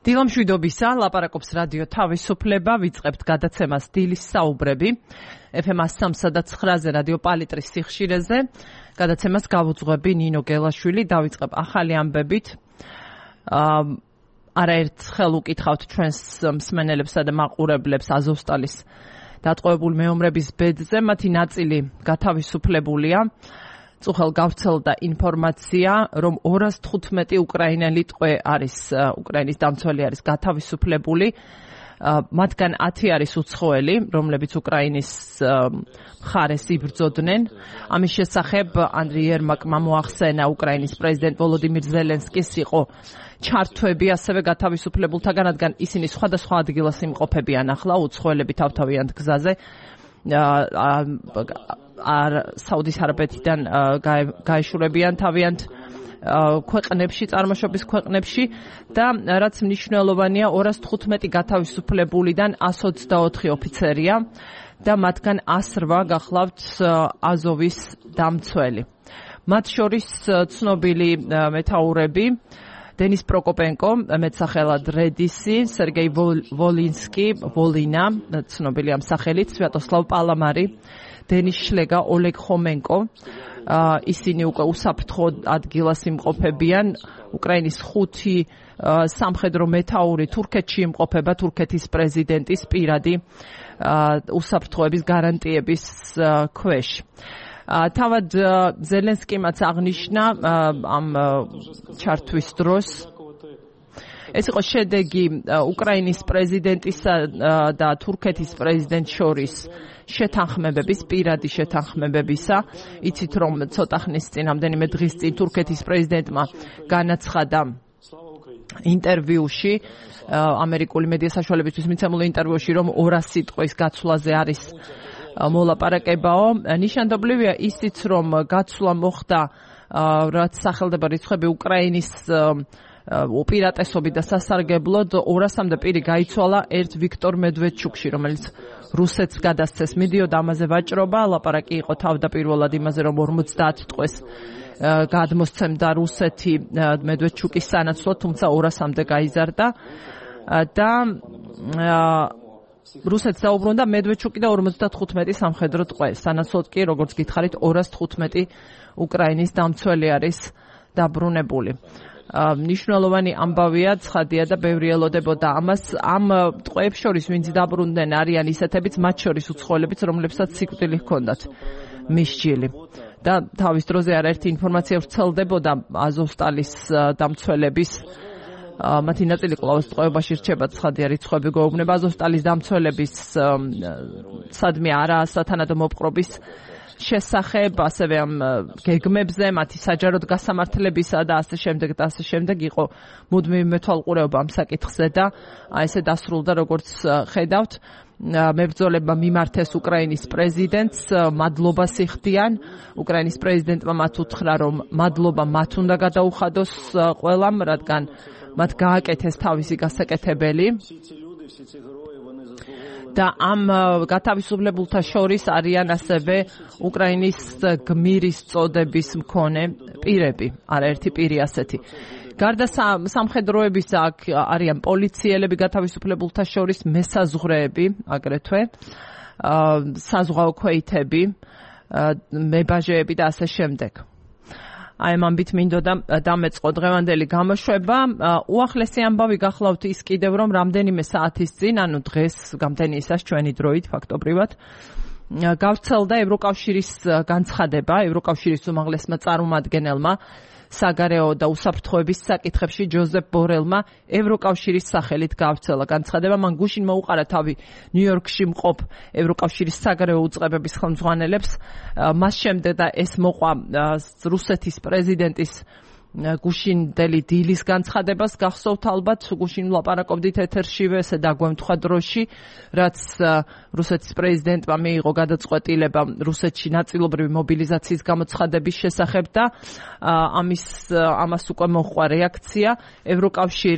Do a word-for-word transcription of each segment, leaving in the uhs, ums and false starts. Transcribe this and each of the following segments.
დილამშვიდობისა, ლაპარაკობს რადიო თავისუფლება, ვიწყებთ გადაცემას დილის საუბრები. ეფ ემ სამსა და ცხრაზე რადიო პალიტრის სიხშირეზე. გადაცემას გავუძღვები ნინო გელაშვილი, დავიწყებ ახალი ამბებით. არაერთხელ უკითხავთ ჩვენს მსმენელებსა და მაყურებლებს აზოვსტალის დატყვევებული მეომრების ბედზე, მათი ნაწილი გათავისუფლებულია. წუხელ გავრცელდა ინფორმაცია, რომ ორას თხუთმეტი უკრაინელი ტყვე არის, უკრაინის დამცველი არის გათავისუფლებული. მათგან ათი არის უცხოელი, რომლებიც უკრაინის მხარეს იბრძოდნენ. ამის შესახებ ანდრიი ერმაკმა მოახსენა უკრაინის პრეზიდენტ ვოლოდიმირ ზელენსკის იყო ჩართვები ასევე გათავისუფლებულთაგან, რადგან ისინი სხვადასხვა ადგილას იმყოფებიან ახლა, უცხოელები თავთავიანთ გზაზე. არ საუდის არაბეთიდან გაეშურებიან თავიანთ ქვეყნებში, წარმოშობის ქვეყნებში და რაც მნიშვნელოვანია, ორას თხუთმეტი გათავისუფლებულიდან ასი ოცდაოთხი ოფიცერია და მათგან ასი რვა გახლავთ აზოვის დამცველი. მათ შორის ცნობილი მეთაურები დენის პროკოპენკო, მეტსახელად რედისი, სერგეი ვოლინსკი, ვოლინა, ცნობილი ამ სახელით, სვიატოსლავ პალამარი, დენის შლეგა, ოლეგ ხომენკო. ისინი უკვე უსაფრთხო ადგილას იმყოფებიან. უკრაინის ხუთი სამხედრო მეთაური თურქეთში იმყოფება, თურქეთის პრეზიდენტის პირადი უსაფრთხოების გარანტიების ქვეშ. თავად ზელენსკიმაც აღნიშნა ამ ჩართვის დროს, ეს იყო შედეგი უკრაინის პრეზიდენტისა და თურქეთის პრეზიდენტს შორის შეთანხმებების, პირადი შეთანხმებებისა. იცით, რომ ცოტა ხნის წინ, რამდენიმე დღის წინ თურქეთის პრეზიდენტმა განაცხადა ინტერვიუში, ამერიკული მედია საშუალებისთვის მიცემულ ინტერვიუში, რომ ორასი ტყვის გაცვლაზე არის მოლაპარაკებაო. ნიშანდობლივია ისიც, რომ გაცვლა მოხდა, რაც სახელდება რიცხვები უკრაინის უპირატესობით და სასარგებლოდ ორასამდე პირი გაიცვალა ერთ ვიქტორ მედვედჩუკში, რომელიც რუსეთს გადასცეს. მიდიოდა ამაზე ვაჭრობა, ლაპარაკი იყო თავდაპირველად იმაზე, რომ ორმოცდაათ ტყვეს გადმოსცემდა რუსეთი მედვედჩუკის სანაცვლოდ, თუმცა ორასამდე გაიზარდა და რუსეთს დაუბრუნდა მედვედჩუკი და ორმოცდათხუთმეტი სამხედრო ტყვე. სანაცვლოდ კი, როგორც გითხარით, ორას თხუთმეტი უკრაინის დამცველი არის დაბრუნებული. მნიშვნელოვანი ამბავია, ცხადია და ბევრი ელოდებოდა ამას. ამ ტყვეებს შორის, ვინც დაბრუნდნენ, არიან ისეთებიც, მათ შორის უცხოელებიც, რომლებსაც სიკვდილი ჰქონდათ მისჯილი. და თავის დროზე არაერთი ინფორმაცია ვრცელდებოდა აზოვსტალის დამცველების. მათი ნაწილი კვლავ ტყვეობაში რჩება, ცხადია რიცხვები გვეუბნება. აზოვსტალის დამცველების სადმე არაა სათანადო მოპყრობის შესახებ, ასევე ამ გეგმებზე, მათი საჯაროდ გასამართლებისა და ასე შემდეგ და ასე შემდეგ იყო მუდმივი მეთვალყურეობა ამ საკითხზე და ესე დასრულდა, როგორც ხედავთ. მებრძოლებმა მიმართეს უკრაინის პრეზიდენტს, მადლობას იხდიან. უკრაინის პრეზიდენტმა მათ უთხრა, რომ მადლობა მათ უნდა გადაუხადოს ყველამ, რადგან მათ გააკეთეს თავისი გასაკეთებელი. და ამ გათავისუფლებულთა შორის არიან ასევე უკრაინის გმირის წოდების მქონე პირები, არაერთი პირი ასეთი. გარდა სამხედროებისა, აქ არიან პოლიციელები გათავისუფლებულთა შორის, მესაზღვრეები აგრეთვე, საზღვაო ქვეითები, მებაჟეები და ასე შემდეგ. აი ამ ამბით მინდოდა დამეწყო დღევანდელი გამოშვება. უახლესი ამბავი გახლავთ ის კიდევ, რომ რამდენიმე საათის წინ, ანუ დღეს გამთენიისას ჩვენი დროით ფაქტობრივად, გავრცელდა ევროკავშირის განცხადება, ევროკავშირის უმაღლესმა წარმომადგენელმა საგარეო და უსაფრთხოების საკითხებში ჯოზეფ ბორელმა ევროკავშირის სახელით გავრცელა განცხადება. მან გუშინ მოუყარა თავი ნიუ-იორკში მყოფ ევროკავშირის საგარეო უწყებების ხელმძღვანელებს. მას შემდეგ და ეს მოყვა რუსეთის პრეზიდენტის გუშინდელი დილის განცხადებას გახსოვთ ალბათ, გუშინ ვლაპარაკობდით ეთერშივე, ესე დაგვემთხვა დროში, რაც რუსეთის პრეზიდენტმა მიიღო გადაწყვეტილება რუსეთში ნაწილობრივი მობილიზაციის გამოცხადების შესახებ და ამის ამას უკვე მოჰყვა რეაქცია. ევროკავშირი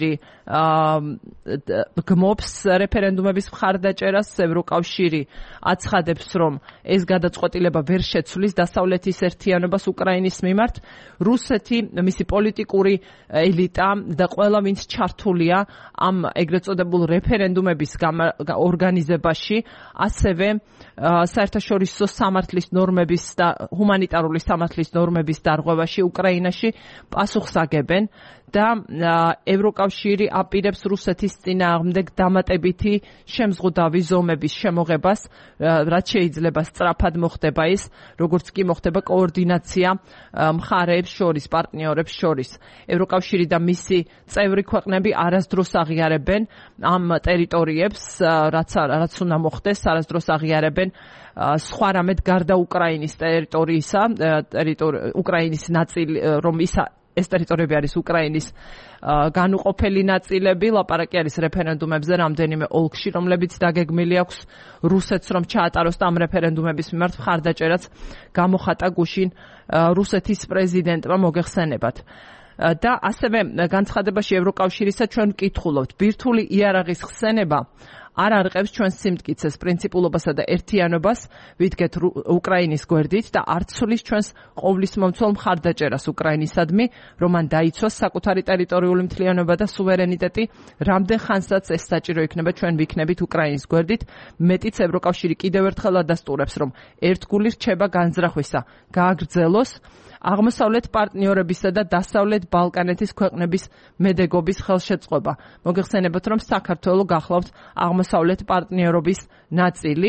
გმობს რეფერენდუმების მხარდაჭერას. ევროკავშირი აცხადებს, რომ ეს გადაწყვეტილება ვერ შეცვლის დასავლეთის ერთიანობას უკრაინის მიმართ. რუსეთი, მისი პოლიტიკური ელიტა და ყველა ვინც ჩართულია ამ ეგრეთ წოდებულ რეფერენდუმების ორგანიზებაში, ასევე საერთაშორისო სამართლის ნორმების და ჰუმანიტარული სამართლის ნორმების დარღვევაში უკრაინაში პასუხს აგებენ და ევროკავშირი აპირებს რუსეთის წინააღმდეგ დამატებითი შემზღუდავი ზომების შემოღებას, რაც შეიძლება სწრაფად მოხდება ის, როგორც კი მოხდება კოორდინაცია მხარეებს შორის, პარტნიორებს შორის. ევროკავშირი და მისი წევრი ქვეყნები არასდროს აღიარებენ ამ ტერიტორიებს, რაც რაც უნდა მოხდეს, არასდროს აღიარებენ სხვა რამედ გარდა უკრაინის ტერიტორიისა, უკრაინის ნაწილი, რომ ის ეს ტერიტორიები არის უკრაინის განუყოფელი ნაწილები. ლაპარაკი არის რეფერენდუმებზე რამდენიმე ოლქში, რომლებიც დაგეგმილი აქვს რუსეთს, რომ ჩაატაროს ამ რეფერენდუმების მიმართ მხარდაჭერაც გამოხატა გუშინ რუსეთის პრეზიდენტმა მოგეხსენებათ. და ასევე განცხადებაში ევროკავშირისა ჩვენ ვკითხულობთ, ბირთვული იარაღის ხსენება არ არყევს ჩვენს სიმტკიცეს, პრინციპულობასა და ერთიანობას, ვიდგეთ უკრაინის გვერდით და არ ცვლის ჩვენს ყოვლისმომცველ მხარდაჭერას უკრაინისადმი, რომ მან დაიცვას საკუთარი ტერიტორიული მთლიანობა და სუვერენიტეტი, რამდენ ხანსაც ეს საჭირო იქნება ჩვენ ვიქნებით უკრაინის გვერდით. მეტიც ევროკავშირი კიდევ ერთხელ ადასტურებს, რომ ერთგული რჩება განზრახვისა გააგრძელოს აღმოსავლეთ პარტნიორებისა და დასავლეთ ბალკანეთის ქვეყნების მედეგობის ხელშეწყობა. მოგეხსენებათ, რომ საქართველო გახლავთ აღმოსავლეთ პარტნიორობის ნაწილი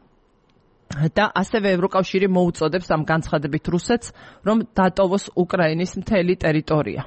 და ასევე ევროკავშირი მოუწოდებს ამ განცხადებით რუსეთს, რომ დატოვოს უკრაინის მთელი ტერიტორია.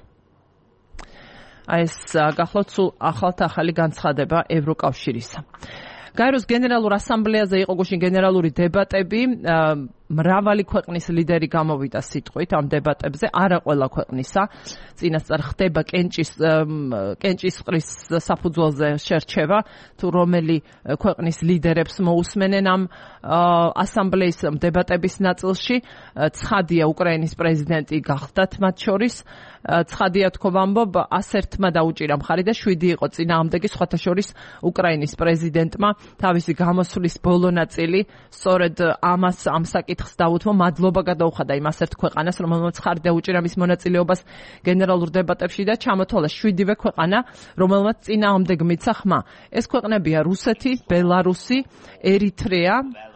აი ეს გახლავთ სულ ახალთ ახალი განცხადება ევროკავშირისა. გაეროს გენერალურ ასამბლეაზე იყო გუშინ გენერალური დებატები. მრავალი ქვეყნის ლიდერი გამოვიდა სიტყვით ამ დებატებზე, არა ყველა ქვეყნისა. წინასწარ ხდება კენჭის კენჭისყრის საფუძველზე შერჩევა, თუ რომელი ქვეყნის ლიდერებს მოусმენენ ამ ასამბლეის დებატების ნაწილში. ცხადია, უკრაინის პრეზიდენტი გახდათ მათ შორის. ცხადია, თქო ვამბობ, ასერთმა დაუჭირა მხარი და შვიდი იყო წინააღმდეგი, სხვათა შორის უკრაინის პრეზიდენტმა თავისი გამოსვლის ბოლო ნაწილი სწორედ ამას ამ საკითხს დაუთმო, მადლობა გადაუხადა იმ ასერთ ქვეყანას, რომელმაც მხარი დაუჭირა მის მონაწილეობას გენერალურ დებატებში და ჩამოთვალა შვიდივე ქვეყანა, რომელმაც წინააღმდეგ მიცა ხმა. ეს ქვეყნებია რუსეთი, ბელარუსი, ერიტრეა,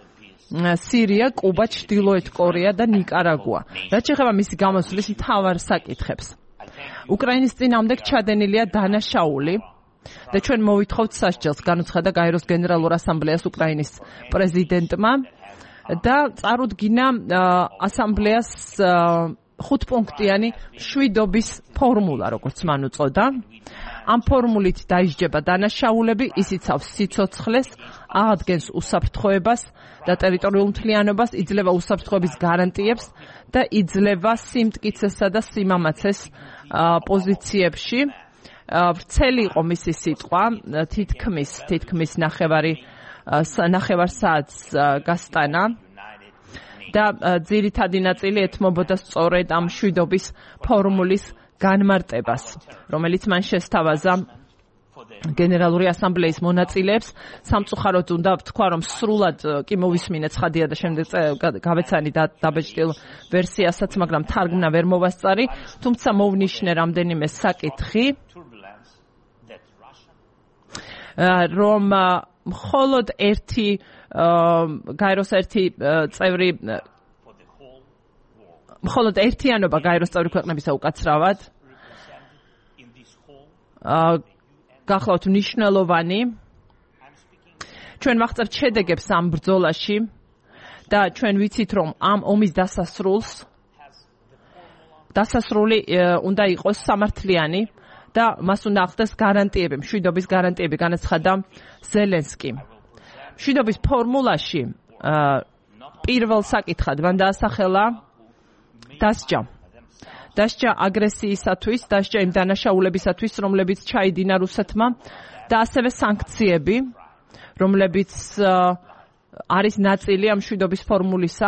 სირია, კუბა, ჩრდილოეთ კორეა და ნიკარაგუა. რაც შეეხება მისი გამოსვლის მთავარ საკითხებს. უკრაინის წინააღმდეგ ჩადენილია დანაშაული და ჩვენ მოვითხოვთ სასჯელს, განუცხადა გაეროს გენერალურ ასამბლეას უკრაინის პრეზიდენტმა და წარუდგინა ასამბლეას ხუთპუნქტიანი მშვიდობის ფორმულა, როგორც მან უწოდა. ამ ფორმულით დაისჯება დანაშაულები, ისიცავს სიცოცხლეს, აღადგენს უსაფრთხოებას და ტერიტორიულ მთლიანობას, იძლევა უსაფრთხოების გარანტიებს და იძლევა სიმტკიცესა და სიმამაცეს პოზიციებში. ვრცელი იყო მისი სიტყვა, თითქმის თითქმის ნახევარი ნახევარ საათს გასტანა და ძირითადი ნაწილი ეთმობოდა სწორედ ამ მშვიდობის ფორმულის განმარტებას, რომელიც მან შესთავაზა გენერალური ასამბლეის მონაწილეებს. სამწუხაროდ უნდა ვთქვა, რომ სრულად კი მოვისმინეთ ცხადია და შემდეგ გავეცანი დაბეჭდილ ვერსიასაც, მაგრამ თარგმნა ვერ მოვასწარი, თუმცა მოვნიშნე რამდენიმე საკითხი, რომ მხოლოდ ერთი გაეროს ერთი წევრი მხოლოდ ერთიანობა გაეროს წევრი ქვეყნებისა უკაცრავად გახლავთ მნიშვნელოვანი. ჩვენ ვახცევთ შედეგებს ამ ბრძოლაში და ჩვენ ვიცით, რომ ამ ომის დასასრულს დასასრული უნდა იყოს სამართლიანი და მას უნდა ახდეს გარანტიები, მშვიდობის გარანტიები, განაცხადა ზელენსკი. მშვიდობის ფორმულაში პირველ საკითხად მან დაასახელა დასჯა. დასჯა აგრესიისათვის, დასჯა იმ დანაშაულებისათვის, რომლებიც ჩაიდინა რუსეთმა და ასევე სანქციები, რომლებიც არის ნაწილი ამ მშვიდობის ფორმულისა,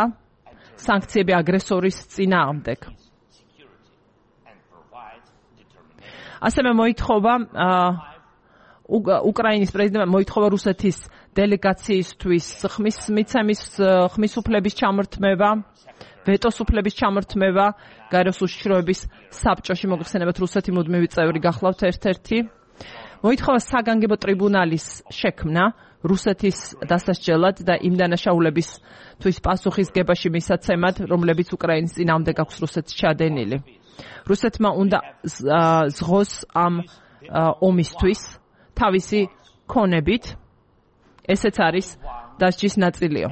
სანქციები აგრესორის წინააღმდეგ. ასევე მოითხოვა უკრაინის პრეზიდენტმა მოითხოვა რუსეთის დელეგაციისთვის ხმის მიცემის ხმის უფლების ჩამორთმევა, ვეტოს უფლების ჩამორთმევა, გაეროს უშიშროების საბჭოში მოიხსენებათ რუსეთი მუდმივი წევრი გახლავთ ერთ-ერთი. მოითხოვა საგანგებო ტრიბუნალის შექმნა რუსეთის დასასჯელად და იმ დანაშაულებისთვის პასუხისგებაში მისაცემად, რომლებიც უკრაინის წინააღმდეგ აქვს რუსეთს ჩადენილი. რუსეთმა უნდა ზღოს ამ ომისთვის თავისი ქონებით, ესეც არის დასჯის ნაწილია.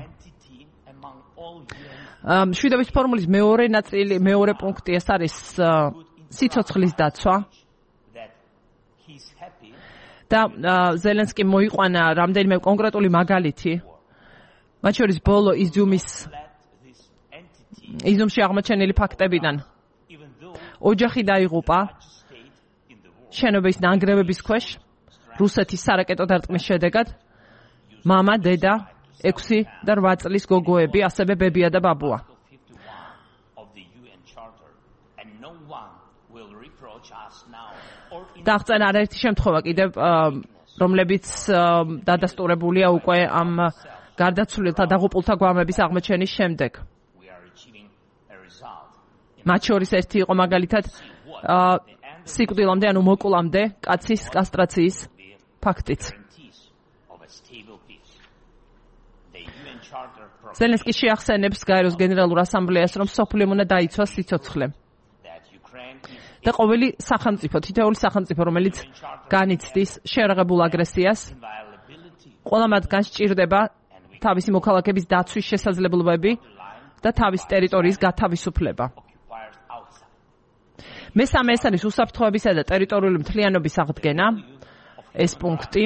მშვიდობის ფორმულის მეორე ნაწილი, მეორე პუნქტი ეს არის სიცოცხლის დაცვა. და ზელენსკი მოიყვანა რამდენიმე კონკრეტული მაგალითი, მათ შორის ბოლო იზიუმის იზიუმში აღმოჩენილი ფაქტებიდან. ოჯახი დაიღუპა შენობის ნანგრევების ქვეშ რუსეთის სარაკეტო დარტყმის შედეგად. მამა, დედა, ექვსი და რვა წლის გოგოები, ასევე ბებია და ბაბუა. დაღწენა არაერთი შემთხვევა კიდევ, რომლებიც დადასტურებულია უკვე ამ გარდაცვლილთა დაღუპულთა გვამების აღმოჩენის შემდეგ. მათ შორის ერთი იყო მაგალითად სიკვდილამდე, ანუ მოკვლამდე კაცის კასტრაციის ფაქტიც. ზელენსკი შეახსენებს გაეროს გენერალურ ასამბლეას, რომ სოფლიომ უნდა დაიცვას სიცოცხლე. და ყოველი სახელმწიფო, თითოეული სახელმწიფო, რომელიც განიცდის შეერაღებულ აგრესიას, ყველა მათგანს სჭირდება თავისი მოქალაქების დაცვის შესაძლებლობები და თავის ტერიტორიის გათავისუფლება. მესამე ეს არის უსაფრთხოებისა და ტერიტორიული მთლიანობის აღდგენა, ეს პუნქტი.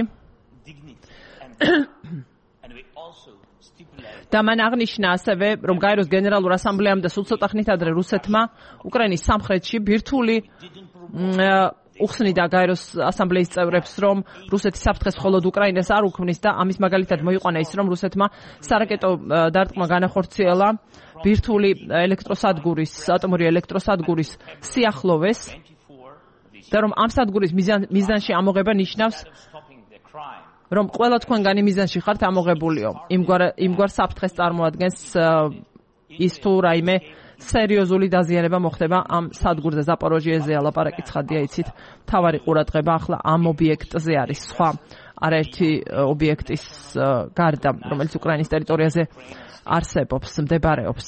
და მან აღნიშნა ასევე, რომ გაეროს გენერალურ ასამბლეამ და სულ ცოტა ხნით ადრე რუსეთმა უკრაინის სამხრეთში ბირთვული უხსნიდა გაეროს ასამბლეის წევრებს, რომ რუსეთი საფრთხეს მხოლოდ უკრაინას არ უქმნის და ამის მაგალითად მოიყვანა ის, რომ რუსეთმა სარაკეტო დარტყმა განახორციელა ბირთვული ელექტროსადგურის, ატომური ელექტროსადგურის სიახლოვეს და რომ ამ სადგურის მიზანში ამოღება ნიშნავს რომ ყველა თქვენგანი მიზანში ხართ ამოღებულიო. იმგვარ იმგვარ საფრთხეს წარმოადგენს ის თუ რაიმე სერიოზული დაზიანება მოხდება ამ სადგურზე. ზაპოროჟიეზე ლაპარაკი ცხადია, იცით, თავარი ყურადღება ახლა ამ ობიექტზე არის. სხვა არაერთი ობიექტის გარდა, რომელიც უკრაინის ტერიტორიაზე არსებობს, მდებარეობს.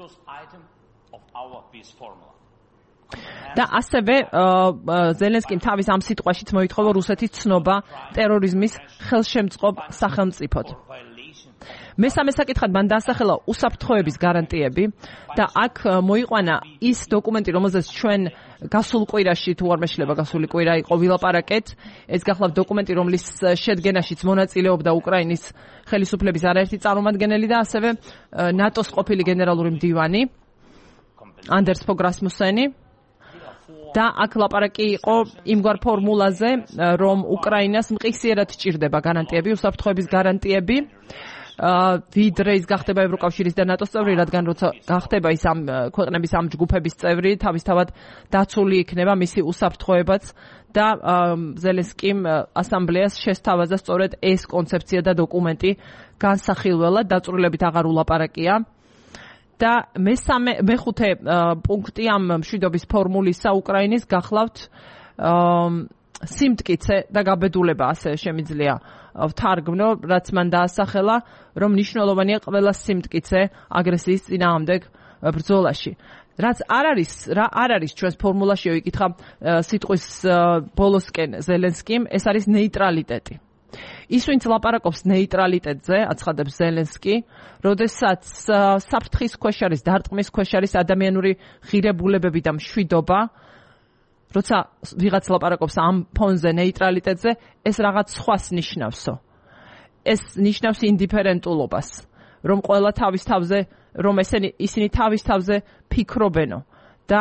და ასევე ზელენსკიმ თავის ამ სიტყვაშიც მოითხოვა რუსეთის ცნობა ტერორიზმის ხელშემწყობ სახელმწიფოდ. მესამე საკითხად მან დაასახელა უსაფრთხოების გარანტიები და აქ მოიყვანა ის დოკუმენტი, რომელზეც ჩვენ გასულ კვირაში თუ არ მეშლება გასული კვირა იყო ვილაპარაკეთ. ეს გახლავთ დოკუმენტი, რომლის შედგენაშიც მონაწილეობდა უკრაინის ხელისუფლების არაერთი წარმომადგენელი და ასევე ნატოს ყოფილი გენერალური მდივანი ანდერს ფოგ რასმუსენი. და აქ ლაპარაკი იყო იმგვარ ფორმულაზე, რომ უკრაინას მყისიერად სჭირდება გარანტიები, უსაფრთხოების გარანტიები, ვიდრე ის გახდება ევროკავშირის და ნატოს წევრი, რადგან როცა გახდება ის ამ ქვეყნების ამ ჯგუფების წევრი, თავისთავად დაცული იქნება მისი უსაფრთხოებაც და ზელენსკიმ ასამბლეას შესთავაზა სწორედ ეს კონცეფცია და დოკუმენტი განსახილველად, დაწვრილებით აღარ ულაპარაკია. და მესამე მეხუთე პუნქტი ამ მშვიდობის ფორმულისა უკრაინის გახლავთ სიმტკიცე და გაბედულება, ასე შემიძლია ვთარგმნო, რაც მან დაასახელა, რომ მნიშვნელოვანია ყველა სიმტკიცე აგრესიის წინააღმდეგ ბრძოლაში. რაც არ არის, რა არ არის ჩვენს ფორმულაში ვიკითხა სიტყვის ბოლოსკენ ზელენსკიმ, ეს არის ნეიტრალიტეტი. ის ვინც ლაპარაკობს ნეიტრალიტეტზე, აცხადებს ზელენსკი, როდესაც საფრთხის ქვეშ არის, დარტყმის ქვეშ არის ადამიანური ღირებულებები და მშვიდობა, როცა ვიღაც ლაპარაკობს ამ ფონზე ნეიტრალიტეტზე, ეს რაღაც სხვას ნიშნავსო. ეს ნიშნავს ინდიფერენტულობას, რომ ყველა თავის თავზე, რომ ესენი ისინი თავის თავზე ფიქრობენო და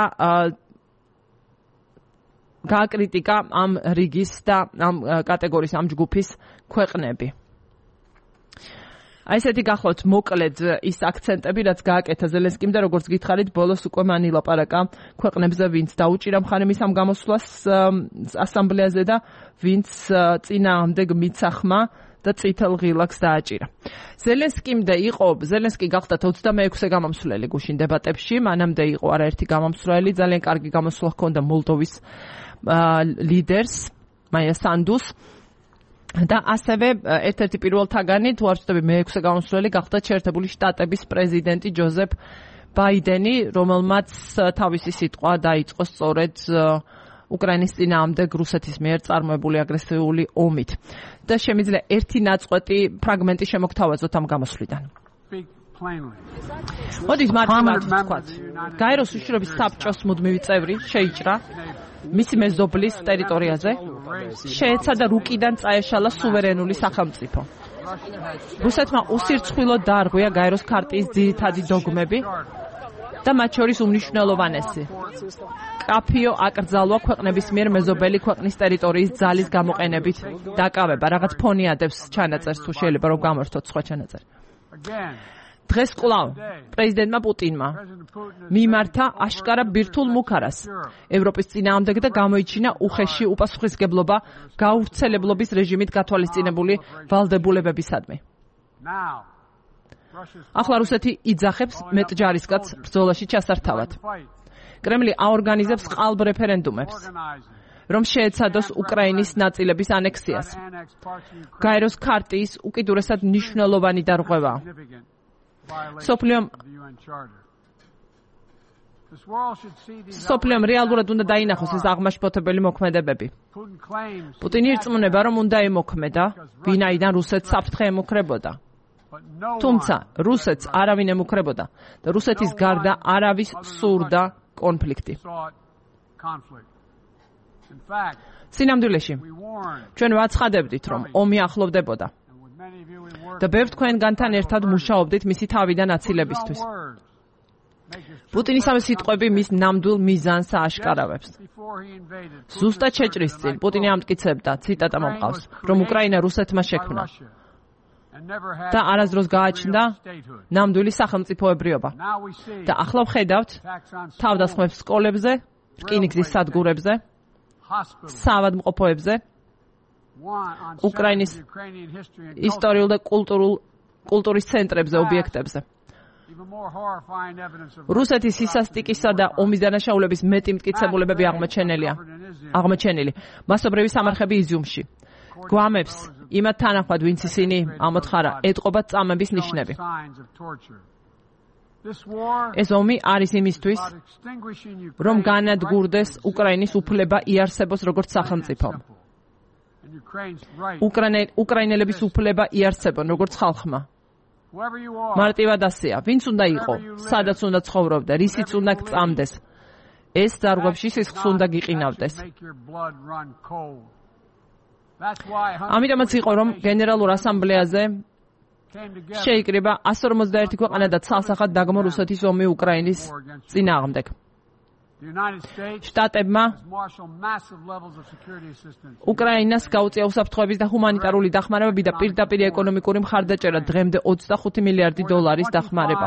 გააკრიტიკა ამ რიგის და ამ კატეგორიის ამ ჯგუფის ქვეყნები. აი ესეთი გახლავთ მოკლედ ის აქცენტები, რაც გააკეთა ზელენსკიმ და როგორც გითხარით, ბოლოს უკვე მან ილაპარაკა ქვეყნებზე, ვინც დაუჭირა მხარე მის ამ გამოსვლას ასამბლეაზე და ვინც წინააღმდეგ მიცახმა და წითელ ღილაკს დააჭირა. ზელენსკიმდე იყო, ზელენსკი გახდათ ოცდამეექვსე გამომსვლელი გუშინ დებატებში, მანამდე იყო არაერთი გამომსვლელი, ძალიან კარგი გამოსვლა ჰქონდა მოლდოვის ლიდერს, მაია სანდუს. და ასევე ერთ-ერთი პირველთაგანი, თუ არ ვცდები მეექვსე გამოსვლელი, გახდა შეერთებული შტატების პრეზიდენტი ჯოზეფ ბაიდენი, რომელმაც თავისი სიტყვა დაიწყო სწორედ უკრაინის წინააღმდეგ რუსეთის მიერ წარმოებული აგრესიული ომით. და შემიძლია ერთი ნაწყვეტი ფრაგმენტი შემოგთავაზოთ ამ გამოსვლიდან. მოდით მარტივად ვთქვათ. გაეროს უშიშროების საბჭოს მუდმივი წევრი შეიჭრა მისი მეზობლის ტერიტორიაზე, შეეცადა რუკიდან წაეშალა სუვერენული სახელმწიფო. რუსეთმა უსირცხვილოდ დაარღვია გაეროს ქარტიის ძირითადი დოგმები და მათ შორის უმნიშვნელოვანესი. კაფიო აკრძალვა ქვეყნების მიერ მეზობელი ქვეყნის ტერიტორიის ძალის გამოყენებით დაკავება, რაღაც ფონი ადევს ჩანაწერს, თუ შეიძლება რომ გამორთოთ სხვა ჩანაწერი. დღეს კვლავ პრეზიდენტმა პუტინმა მიმართა აშკარა ბირთულ მუქარას ევროპის წინააღმდეგ და გამოიჩინა უხეში უპასუხისმგებლობა გაუვრცელებლობის რეჟიმით გათვალისწინებული ვალდებულებებისადმი. ახლა რუსეთი იძახებს მეტჯარისკაც ბრძოლაში ჩასართავად. კრემლი აორგანიზებს ყალბ რეფერენდუმებს, რომ შეეცადოს უკრაინის ნაწილების ანექსიას. გაეროს ქარტიის უკიდურესად მნიშვნელოვანი დარღვევა. სოფლიომ სოფლიომ რეალურად უნდა დაინახოს ეს აღმაშფოთებელი მოქმედებები. პუტინი ირწმუნება, რომ უნდა ემოქმედა, ვინაიდან რუსეთს საფრთხე ემუქრებოდა. თუმცა რუსეთს არავინ ემუქრებოდა და რუსეთის გარდა არავის სურდა კონფლიქტი. სინამდვილეში ჩვენ ვაცხადებდით, რომ ომი ახლოვდებოდა. და ბევრ თქვენგანთან ერთად მუშაობდით მისი თავიდან აცილებისთვის. პუტინის ამ სიტყვები მის ნამდვილ მიზანს ააშკარავებს. ზუსტად შეჭრის წინ პუტინი ამტკიცებდა, ციტატა მომყავს, რომ უკრაინა რუსეთმა შექმნა და არასდროს გააჩნდა ნამდვილი სახელმწიფოებრიობა. და ახლა ვხედავთ თავდასხმებს სკოლებზე, რკინიგზის სადგურებზე, საავადმყოფოებზე, უკრაინის ისტორიულ და კულტურულ კულტურის ცენტრებზე, ობიექტებზე. რუსეთის სისასტიკისა და ომის დანაშაულების მეტი მტკიცებულებები აღმოჩენილია. აღმოჩენილი მასობრივი სამარხები იზიუმში. გვამებს იმათ თანახმად, ვინც ისინი ამოთხარა, ეტყობათ წამების ნიშნები. ეს ომი არის იმისთვის, რომ განადგურდეს უკრაინის უფლება იარსებოს როგორც სახელმწიფო. უკრაინელების უფლება იარსებონ როგორც ხალხმა. მარტივად ასეა, ვინც უნდა იყო, სადაც უნდა ცხოვრობდა, რისიც უნდა გწამდეს. ეს დარღვევში სისხლს უნდა გიყინავდეს. ამიტომაც იყო, რომ გენერალურ ასამბლეაზე შეიკრიბა ასი ორმოცდაერთი ქვეყანა და ცალსახად დაგმო რუსეთის ომი უკრაინის წინააღმდეგ. შტატებმა უკრაინას გაუწია უსაფრთხოების და ჰუმანიტარული დახმარებები და პირდაპირ ეკონომიკური მხარდაჭერა, დღემდე ოცდახუთი მილიარდი დოლარის დახმარება.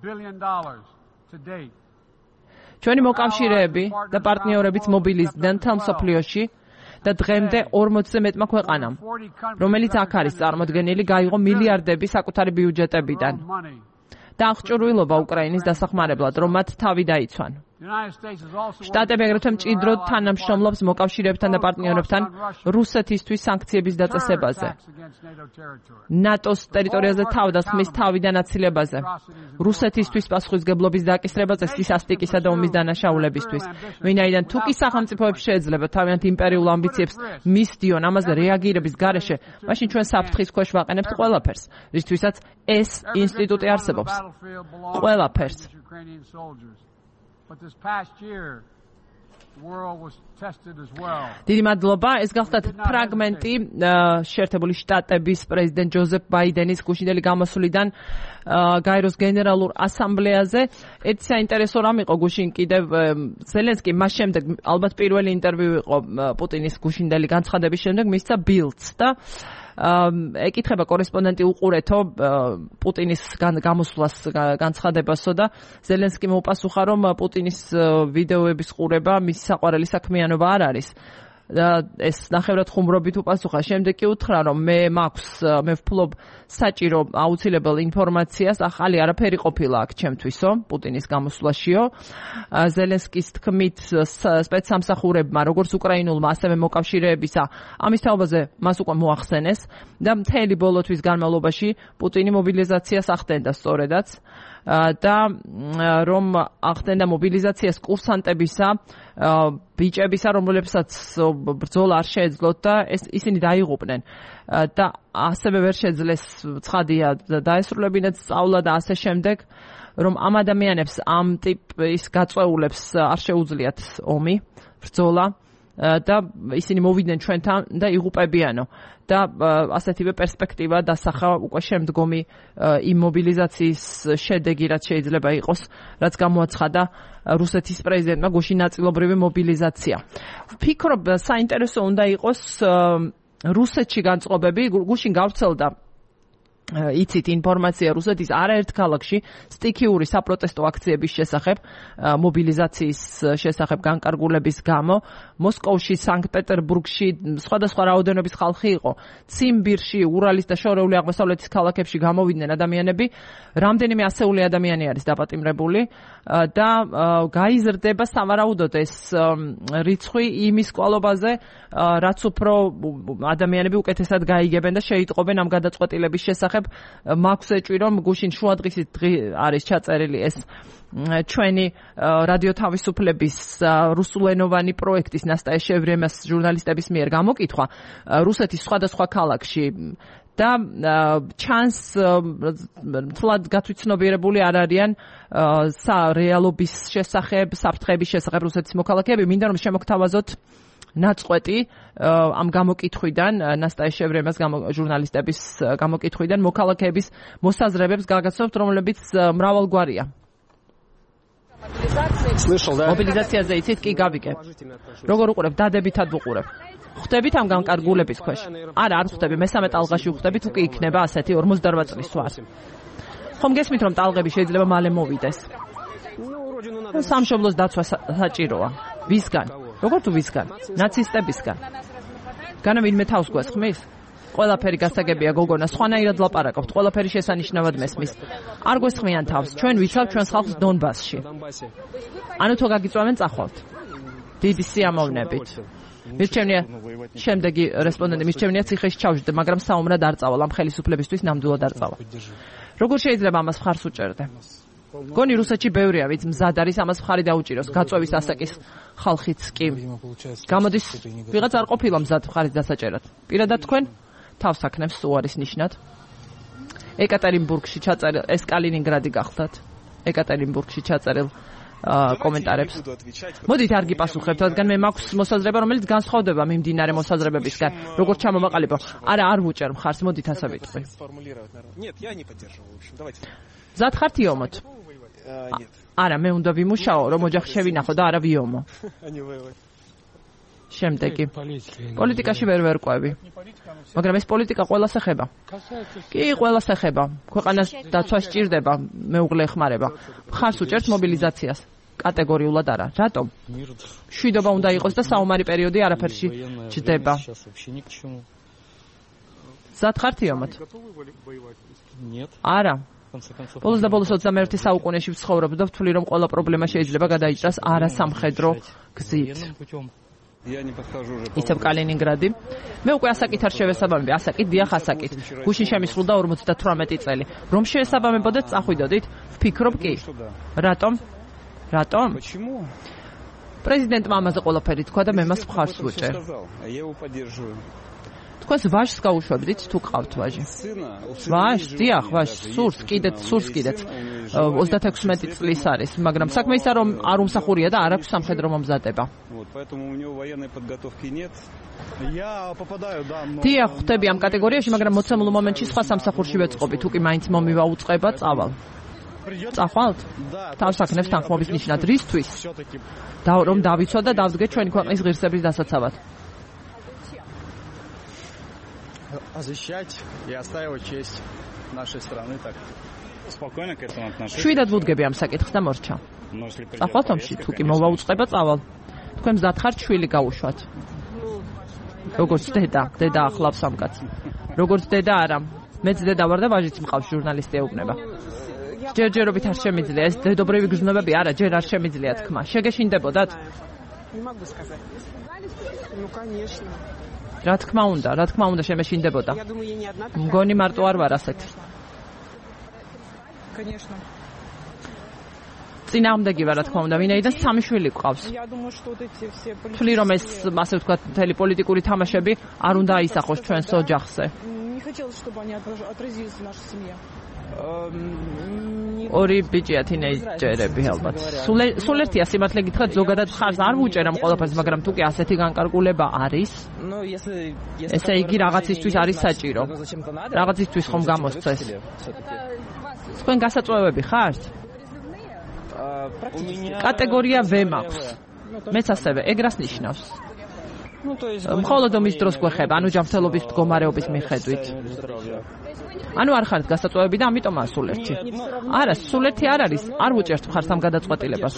ჩვენი მოკავშირეები და პარტნიორებიც მობილიზდნენ მთელ მსოფლიოში და დღემდე ორმოცზე მეტმა ქვეყანამ, რომელიც აქ არის წარმოდგენილი, გაიღო მილიარდები საკუთარი ბიუჯეტებიდან და აღჭურვილობა უკრაინის დასახმარებლად, რომ მათ თავი დაიცვან. შტატები აგრეთვე მჭიდროდ თანამშრომლობს მოკავშირეებთან და პარტნიორებთან რუსეთისთვის სანქციების დაწესებაზე, ნატოს ტერიტორიაზე თავდასხმის თავიდან აცილებაზე, რუსეთისთვის პასუხისმგებლობის დაკისრებაზე სისასტიკისა და ომის დანაშაულებისთვის. ვინაიდან თუ კი სახელმწიფოებს შეეძლება თავიანთ იმპერიულ ამბიციებს მისდიონ ამაზე რეაგირების გარეშე, მაშინ ჩვენ საფრთხის ქვეშ ვაყენებთ ყველაფერს, რისთვისაც ეს ინსტიტუტი არსებობს. ყველაფერს. დიდი მადლობა. ეს გახლდათ ფრაგმენტი შეერთებული შტატების პრეზიდენტ ჯოზეფ ბაიდენის გუშინდელი გამოსვლიდან გაეროს გენერალურ ასამბლეაზე. ერთი საინტერესო რამ იყო გუშინ კიდევ ზელენსკი მას შემდეგ, ალბათ პირველი ინტერვიუ იყო პუტინის გუშინდელი განცხადების შემდეგ, მისცა ბილდს და ეკითხება კორესპონდენტი უყურეთო პუტინის გამოსვლას განცხადებასო და ზელენსკი მოუპასუხა, რომ პუტინის ვიდეოების ყურება მისი საყვარელი საქმიანობა არ არის. და ეს ნახევრად ხუმრობით უპასუხა. შემდეგ კი უთხრა, რომ მე მაქვს, მე ვფლობ საჭირო აუცილებელ ინფორმაციას, ახალი არაფერი ყოფილა აქ ჩემთვისო, პუტინის გამოსვლაშიო. ზელენსკის თქმით, სპეცსამსახურებმა, როგორც უკრაინულმა, ასევე მოკავშირეებისა, ამის თაობაზე მას უკვე მოახსენეს და მთელი ბოლო თვის განმავლობაში პუტინი მობილიზაციას ახდენდა სწორედაც. და რომ ახდენდა მობილიზაციას კურსანტებისა, ბიჭებისა, რომლებსაც ბრძოლა არ შეეძლოთ და ისინი დაიღუპნენ და ასევე ვერ შეძლეს ცხადია დაესრულებინათ სწავლა და ასე შემდეგ, რომ ამ ადამიანებს ამ ტიპის გაწვეულებს არ შეუძლიათ ომი, ბრძოლა და ისინი მოვიდნენ ჩვენთან და იღუპებიანო და ასეთივე პერსპექტივა დასახა უკვე შემდგომი იმობილიზაციის შედეგი, რაც შეიძლება იყოს, რაც გამოაცხადა რუსეთის პრეზიდენტმა გუშინ ნაწილობრივი მობილიზაცია. ვფიქრობ, საინტერესო უნდა იყოს რუსეთში განწყობები, გუშინ გავრცელდა იცით ინფორმაცია რუსეთის არაერთ ქალაქში სტიქიური საპროტესტო აქციების შესახებ, მობილიზაციის შესახებ განკარგულების გამო. მოსკოვში, სანქტ-პეტერბურგში სხვადასხვა რაოდენობის ხალხი იყო. ციმბირში, ურალის და შორეული აღმოსავლეთის ქალაქებში გამოვიდნენ ადამიანები. რამდენიმე ასეული ადამიანი არის დაპატიმრებული და გაიზრდება სავარაუდოდ ეს რიცხვი იმის კვალობაზე, რაც უფრო ადამიანები უკეთესად გაიგებენ და შეიტყობენ ამ გადაწყვეტილების შესახებ. მაქვს ეჭვი, რომ გუშინ შუადღისით არის ჩაწერილი ეს ჩვენი რადიო თავისუფლების რუსულენოვანი პროექტის ნასტაია შევრემას ჟურნალისტების მიერ გამოკითხვა რუსეთის სხვადასხვა ქალაქში და ჩანს თლად გათვითცნობიერებული არ არიან რეალობის შესახებ, საფრთხების შესახებ რუსეთის მოქალაქეები. მინდა რომ შემოგთავაზოთ ნაწყვეტი ამ გამოკითხვიდან, ნასტაია შევრემას ჟურნალისტების გამოკითხვიდან მოქალაქეების მოსაზრებებს გაგაცნობთ, რომლებიც მრავალგვარია. მობილიზაციაზე იცით კი გავიგე. როგორ უყურებ, დადებითად ვუყურებ. ხვდებით ამ განკარგულების ქვეშ? არა, არ ხვდები, მესამე ტალღაში ვხვდებით, უკვე იქნება ასეთი ორმოცდარბა წლის ვარ. ხომ გესმით, რომ ტალღები შეიძლება მალე მოვიდეს? სამშობლოს დაცვა საჭიროა. ვისგან? როგორ თუ ვისგან? ნაცისტებისგან. განა ვინმე თავს გვესხმის? ყველაფერი გასაგებია გოგონა, სხვანაირად ლაპარაკობთ, ყველაფერი შესანიშნავად მესმის. არ გვესხმიან თავს, ჩვენ ვიცავთ ჩვენს ხალხს დონბასში. ანუ თუ გაგიწვავენ წახვალთ. დიდი სიამოვნებით. მირჩევნია, შემდეგი რესპონდენტი მირჩევნია ციხეში ჩავждდე, მაგრამ საომრად არ წავალ, ამ ხელისუფლებისთვის ნამდვილად არ წავალ. როგორ შეიძლება ამას მხარს უჭერდე? გონი რუსეთში ბევრია, ვიც მზად არის ამას მხარი დაუჭიროს, გაწვევის ასაკის ხალხიც კი. გამოდის, ვიღაც არ ყოფილა მზად მხარის დასაჭერად. პირადად თქვენ თავს აქნებს უარის ნიშნად. ეკატერინბურგში ჩაწერილ, ეს კალინინგრადი გახდათ. ეკატერინბურგში ჩაწერილ კომენტარებს. მოდით არ გიპასუხებთ, რადგან მე მაქვს მოსაზრება, რომელიც განსხვავდება მიმდინარე მოსაზრებებისგან. როგორც ჩამოვაყალიბო, არა არ ვუჭერ მხარს, მოდით ასე ვიტყვი. მზად ხართ იომოთ? არა, მე უნდა ვიმუშაო, რომ ოჯახი შევინახო და არა ვიომო. შემდეგი. პოლიტიკაში ვერ ვერკვევი. მაგრამ ეს პოლიტიკა ყველას ეხება. კი, ყველას ეხება. ქვეყანას დაცვა სჭირდება, მეუღლე ეხმარება. მხარს უჭერთ მობილიზაციას. კატეგორიულად არა. რატომ? შვიდობა უნდა იყოს და საომარი პერიოდი არაფერში ჩდება. მზად ხართ იომოთ? არა. ბოლოს და ბოლოს ოცდამეერთე საუკუნეში ვცხოვრობ და ვთვლი, რომ ყველა პრობლემა შეიძლება გადაიჭრას არასამხედრო გზით. იცავ კალინინგრადი. მე უკვე ასაკით არ შევესაბამები, ასაკით დიახ ასაკით. გუშინ შემისრულდა ორმოცდათვრამეტი წელი. რომ შევესაბამებოდეთ, წახვიდოდით? ვფიქრობ კი. რატომ? რატომ? პრეზიდენტმა ამაზე ყველაფერი თქვა და მე მას მხარს ვუჭერ. თქვენს ვაჟს გაუშვებდით თუ ყავთ ვაჟი? ვაჟს, დიახ, ვაჟს, სურს, კიდეც, სურს კიდეც. ოცდათექვსმეტი წლის არის, მაგრამ საქმე ისაა, რომ არ უმსახურია და არ აქვს სამხედრო მომზადება. დიახ, ხვდები ამ კატეგორიაში, მაგრამ მოცემულ მომენტში სხვა სამსახურში ვეწყობი, თუ კი მაინც მომივაუწყება, წავალ. წახვალთ? თავს აქნებს თანხმობის ნიშნად რისთვის? რომ დავიცვა და დავდგე ჩვენი ქვეყნის ღირსების დასაცავად. защищать и отстаивать честь нашей страны. Так. Спокойно к этому отношусь. შვიდად ვუდგები ამ საკითხს და მორჩა. ახალთომში თუ კი მოვაუწყება წავალ. თქვენ მზად ხართ შვილი გაუშვათ. როგორც დედა, დედა ახლავს ამ კაცს. როგორც დედა არა. მეც დედა ვარ და ვაჟიც მყავს ჟურნალისტი ეუბნება. ჯერჯერობით არ შემიძლია ეს დედობრივი გრძნობები არა, ჯერ არ შემიძლია თქმა. შეგეშინდებოდათ? რა თქმა უნდა, რა თქმა უნდა შემეშინდებოდა. მგონი მარტო არ ვარ ასეთი. Конечно. წინააღმდეგი ვარ, რა თქმა უნდა, ვინაიდან სამი შვილი გვყავს. თვლი რომ ეს, ასე ვთქვათ, მთელი პოლიტიკური თამაშები არ უნდა აისახოს ჩვენს ოჯახზე. Не хотелось, чтобы они отразились в нашей семье. ორი ბიჭია თინეიჯერები ალბათ. სულ ერთია სიმართლე გითხრათ, ზოგადად ხარს არ ვუჭერამ ყველაფერს, მაგრამ თუ კი ასეთი განკარგულება არის, ესე იგი რაღაცისთვის არის საჭირო. რაღაცისთვის ხომ გამოსცეს. თქვენ გასაწვევები ხართ? კატეგორია V მაქვს. მეც ასევე ეგრას ნიშნავს. მხოლოდ ომის დროს გვეხება, ანუ ჯანმრთელობის მდგომარეობის მიხედვით. ანუ არ ხართ გასაწვევები და ამიტომაა სულ ერთი. არა, სულ ერთი არ არის, არ ვუჭერთ მხარს ამ გადაწყვეტილებას.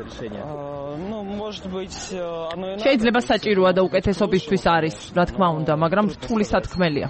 შეიძლება საჭიროა და უკეთესობისთვის არის, რა თქმა უნდა, მაგრამ რთული სათქმელია.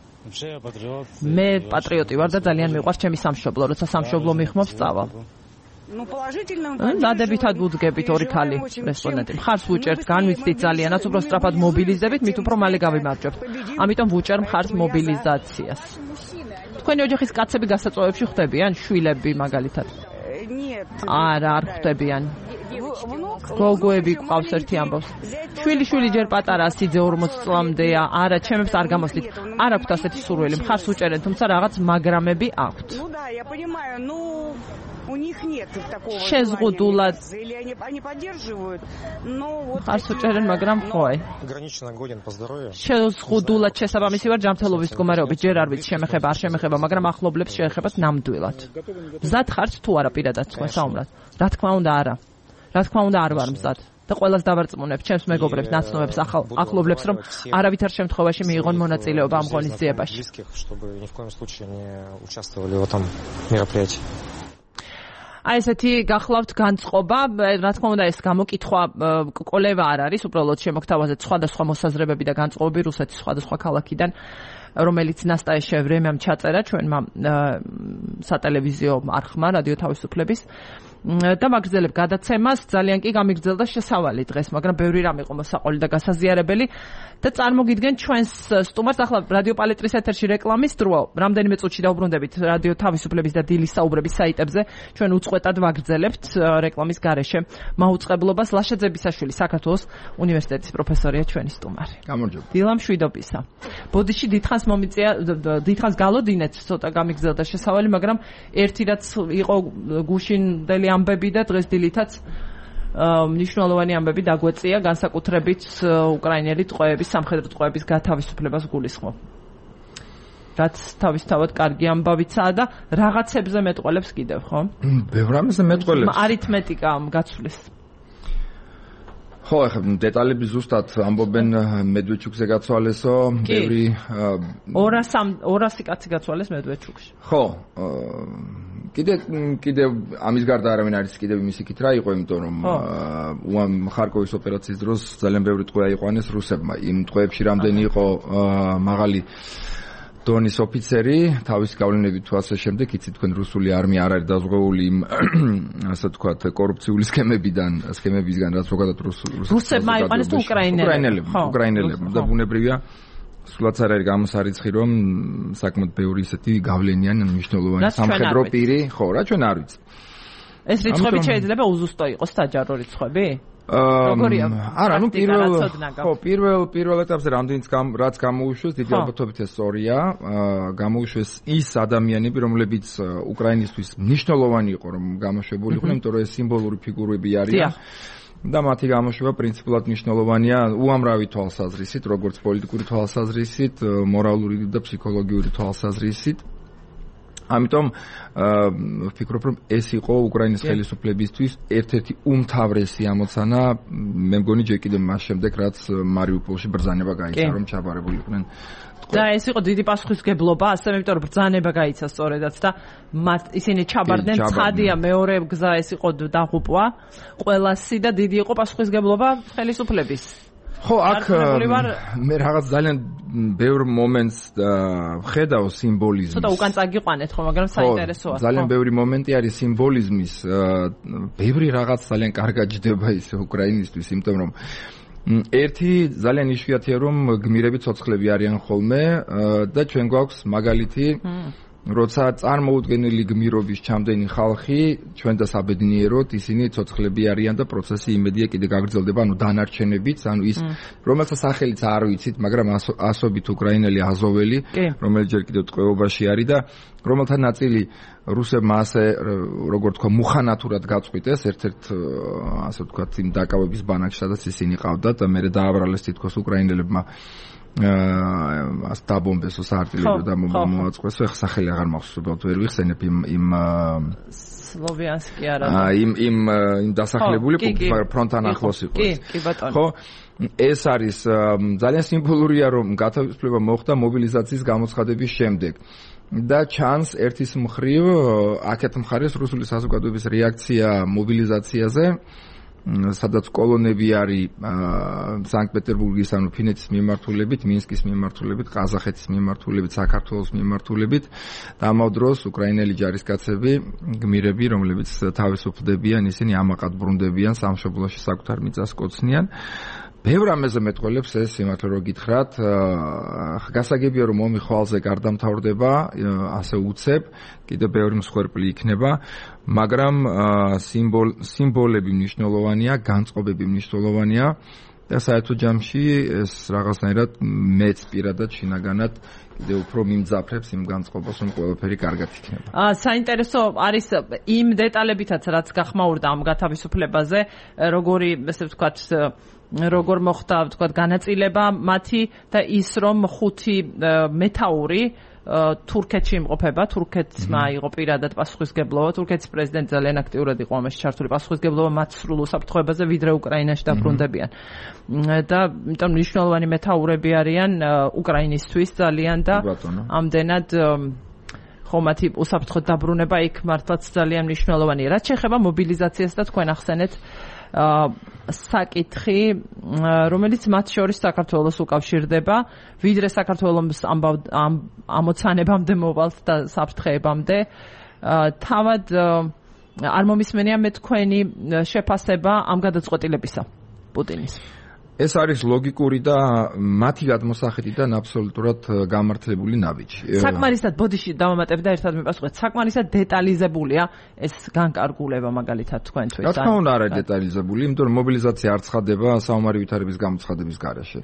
მე პატრიოტი ვარ და ძალიან მიყვარს ჩემი სამშობლო, როცა სამშობლო მიხმობს წავალ. დადებითად ვუდგებით ორი ქალი რესპონდენტი. მხარს ვუჭერთ, განვიცდით ძალიანაც, უფრო სწრაფად მობილიზდებით, მით უფრო მალე გავიმარჯვებთ. ამიტომ ვუჭერ მხარს მობილიზაციას. თქვენი ოჯახის კაცები გასაწვევებში ხვდებიან, შვილები მაგალითად? არა, არ ხვდებიან. გოგოები გვყავს ერთი ამბობს. შვილი შვილი ჯერ პატარაა, სიძე ორმოც წლამდეა. არა, ჩემებს არ გამოსდით. არ აქვთ ასეთი სურვილი. მხარს ვუჭერენ, თუმცა რაღაც მაგრამები აქვთ. У них нет такого შეზღუდულად ხარს უჭერენ, მაგრამ ხო აი ограниченно годен по здоровью შეზღუდულად შესაბამისი ვარ ჯანმრთელობის მდგომარეობით, ჯერ არ ვიცი შემეხება არ შემეხება, მაგრამ ახლობლებს შეეხებათ ნამდვილად. მზად ხართ თუ არა პირადად თქვენ საუბრად? რა თქმა უნდა არა. რა თქმა უნდა არ ვარ მზად. და ყველას დავარწმუნებ, ჩემს მეგობრებს, ნაცნობებს, ახლობლებს, რომ არავითარ შემთხვევაში მიიღონ მონაწილეობა ამ ღონისძიებაში. აი ესეთი გახლავთ განწყობა, რა თქმა უნდა ეს გამოკითხვა კოლევა არ არის, უბრალოდ შემოგთავაზეთ სხვადასხვა მოსაზრებები და განწყობები რუსეთის სხვადასხვა ქალაქიდან, რომელიც ნასტაეშე ვრემემ ჩაწერა ჩვენმა სატელევიზიო არხმა რადიო თავისუფლების და მაგრძელებ გადაცემას, ძალიან კი გამიგრძელდა შესავალი დღეს, მაგრამ ბევრი რამ იყო მოსაყოლი და გასაზიარებელი და წარმოგიდგენ ჩვენს სტუმარს. ახლა რადიო პალეტრის ეთერში რეკლამის დრო, რამდენიმე წუთში დაუბრუნდებით რადიო თავისუფლების და დილის საუბრების საიტებზე, ჩვენ უწყვეტად ვაგრძელებთ რეკლამის გარეშე მაუწყებლობას. ლაშა ძებისაშვილი, საქართველოს უნივერსიტეტის პროფესორია ჩვენი სტუმარი. გამარჯობა. დილა მშვიდობისა. ბოდიში დიდხანს მომიწია, დიდხანს გალოდინეთ, ცოტა გამიგრძელდა შესავალი, მაგრამ ერთი რაც იყო გუშინდელი ამბები და დღეს დილითაც მნიშვნელოვანი ამბები დაგვეწია, განსაკუთრებით უკრაინელი ტყვეების, სამხედრო ტყვეების გათავისუფლებას გულისხმობ. რაც თავისთავად კარგი ამბავიცაა და რაღაცებზე მეტყველებს კიდევ, ხო? ბევრ რამეზე მეტყველებს. არითმეტიკა გაცვლის. ხო, ახლა დეტალები ზუსტად ამბობენ მედვედჩუკზე გაცვალესო, ბევრი ორასი კაცი გაცვალეს მედვედჩუკში. ხო, კიდე კიდე ამის გარდა არავინ არის კიდევ იმის იქით რა იყო, იმიტომ რომ ხარკოვის ოპერაციის დროს ძალიან ბევრი ტყვე აიყვანეს რუსებმა. იმ ტყვეებში რამდენი იყო მაღალი დონის ოფიცერი, თავის გავლენებით თუ ასე შემდეგ, იცით თქვენ რუსული არმია არ არის დაზღვეული იმ ასე ვთქვათ კორუფციული სქემებიდან, სქემებისგან, რაც ზოგადად რუსებმა აიყვანეს თუ უკრაინელებმა. უკრაინელებმა და ბუნებრივია სულაც არ არის გამოსარიცხი, რომ საკმაოდ ბევრი ისეთი გავლენიანი მნიშვნელოვანი სამხედრო პირი, ხო, რა ჩვენ არ ვიცი. ეს რიცხვები შეიძლება უზუსტო იყოს, დაჯარო რიცხვები? როგორია? არა, ნუ პირველ ხო, პირველ პირველ ეტაპზე რამდენიც რაც გამოუშვეს, დიდი ალბათობით ეს სწორია, გამოუშვეს ის ადამიანები, რომლებიც უკრაინისთვის მნიშვნელოვანი იყო, რომ გამოშვებული იყვნენ, იმიტომ რომ ეს სიმბოლური ფიგურები არიან. და მათი გამოშვება პრინციპულად მნიშვნელოვანია უამრავი თვალსაზრისით, როგორც პოლიტიკური თვალსაზრისით, მორალური და ფსიქოლოგიური თვალსაზრისით. ამიტომ ვფიქრობ, რომ ეს იყო უკრაინის ხელისუფლებისთვის ერთ-ერთი უმთავრესი ამოცანა, მე მგონი ჯერ კიდევ მას შემდეგ, რაც მარიუპოლში ბრძანება გაიცა, რომ ჩაბარებულიყვნენ. და ეს იყო დიდი პასუხისგებლობა, ასე იმიტომ რომ ბრძანება გაიცა სწორედაც და მათ ისინი ჩაბარდნენ, ცხადია მეორე გზა ეს იყო დაღუპვა, ყველასი და დიდი იყო პასუხისგებლობა ხელისუფლების. ხო, აქ მე რაღაც ძალიან ბევრ მომენტს ვხედავ სიმბოლიზმს. ცოტა უკან წაგიყვანეთ ხო, მაგრამ საინტერესოა. ხო, ძალიან ბევრი მომენტი არის სიმბოლიზმის. ბევრი რაღაც ძალიან კარგად ჯდება ის უკრაინისთვის, იმიტომ რომ ერთი ძალიან იშვიათია რომ გმირები ცოცხლები არიან ხოლმე და ჩვენ გვაქვს მაგალითი როცა წარმოუდგენელი გმირობის ჩამდენი ხალხი ჩვენ და საბედნიეროდ ისინი ცოცხლები არიან და პროცესი იმედია კიდე გაგრძელდება, ანუ დანარჩენებიც, ანუ ის რომელსაც სახელიც არ ვიცით, მაგრამ ასობით უკრაინელი აზოველი, რომელიც ჯერ კიდევ ტყვეობაში არის და რომელთა ნაწილი რუსებმა ასე როგორ თქვა მუხანათურად გაწყვიტეს ერთ-ერთ ასე ვთქვათ იმ დაკავების ბანაკში, სადაც ისინი ყავდათ და მე დააბრალეს თითქოს უკრაინელებმა ას დაბომბესო საარტილერიო და მოაწყვესო, ეხლა სახელი აღარ მახსოვს, უბრალოდ ვერ ვიხსენებ იმ იმ სლოვიანსკი არა აა იმ იმ იმ დასახლებული ფრონტთან ახლოს იყო. კი, კი ბატონო. ხო, ეს არის ძალიან სიმბოლურია რომ გათავისუფლება მოხდა მობილიზაციის გამოცხადების შემდეგ. და ჩანს ერთის მხრივ აქეთ მხარეს რუსული საზოგადოების რეაქცია მობილიზაციაზე, სადაც კოლონები არის სანქტ-პეტერბურგის ანუ ფინეთის მიმართულებით, მინსკის მიმართულებით, ყაზახეთის მიმართულებით, საქართველოს მიმართულებით და ამავ დროს უკრაინელი ჯარისკაცები, გმირები, რომლებიც თავისუფლდებიან, ისინი ამაყად ბრუნდებიან, სამშობლოში საკუთარ მიწას კოცნიან. ბევრ ამაზე მეტყველებს ეს სიმართლე რომ გითხრათ, გასაგებია რომ ომი ხვალზე გარდამთავრდება, ასე უცებ, კიდევ ბევრი მსხვერპლი იქნება, მაგრამ სიმბოლ სიმბოლები მნიშვნელოვანია, განწყობები მნიშვნელოვანია და საერთო ჯამში ეს რაღაცნაირად მეც პირადად შინაგანად კიდევ უფრო მიმძაფრებს იმ განწყობას, რომ ყველაფერი კარგად იქნება. აა საინტერესო არის იმ დეტალებითაც, რაც გახმაურდა ამ გათავისუფლებაზე, როგორი, ესე ვთქვათ, როგორ მოხდა, ვთქვათ, განაწილება მათი და ის რომ ხუთი მეთაური თურქეთში იმყოფება, თურქეთმა იყო პირადად პასუხისგებლობა, თურქეთის პრეზიდენტი ძალიან აქტიურად იყო ამაში ჩართული, პასუხისგებლობა მათ სრულ უსაფრთხოებაზე ვიდრე უკრაინაში დაბრუნდებიან. და იმიტომ მნიშვნელოვანი მეთაურები არიან უკრაინისთვის ძალიან და ამდენად ხო მათი უსაფრთხოდ დაბრუნება იქ მართლაც ძალიან მნიშვნელოვანია. რაც შეეხება მობილიზაციას და თქვენ ახსენეთ საკითხი, რომელიც მათ შორის საქართველოს უკავშირდება, ვიდრე საქართველოს ამოცანებამდე მოვალთ და საფრთხეებამდე. თავად არ მომისმენია მე თქვენი შეფასება ამ გადაწყვეტილებისა პუტინის. ეს არის ლოგიკური და მათი გადმოსახედიდან აბსოლუტურად გამართლებული ნაბიჯი. საკმარისად ბოდიში დავამატებ და ერთად მიპასუხეთ. საკმარისად დეტალიზებულია ეს განკარგულება მაგალითად თქვენთვის. რა თქმა უნდა არა დეტალიზებული, იმიტომ რომ მობილიზაცია არ ცხადდება საომარი ვითარების გამოცხადების გარეშე.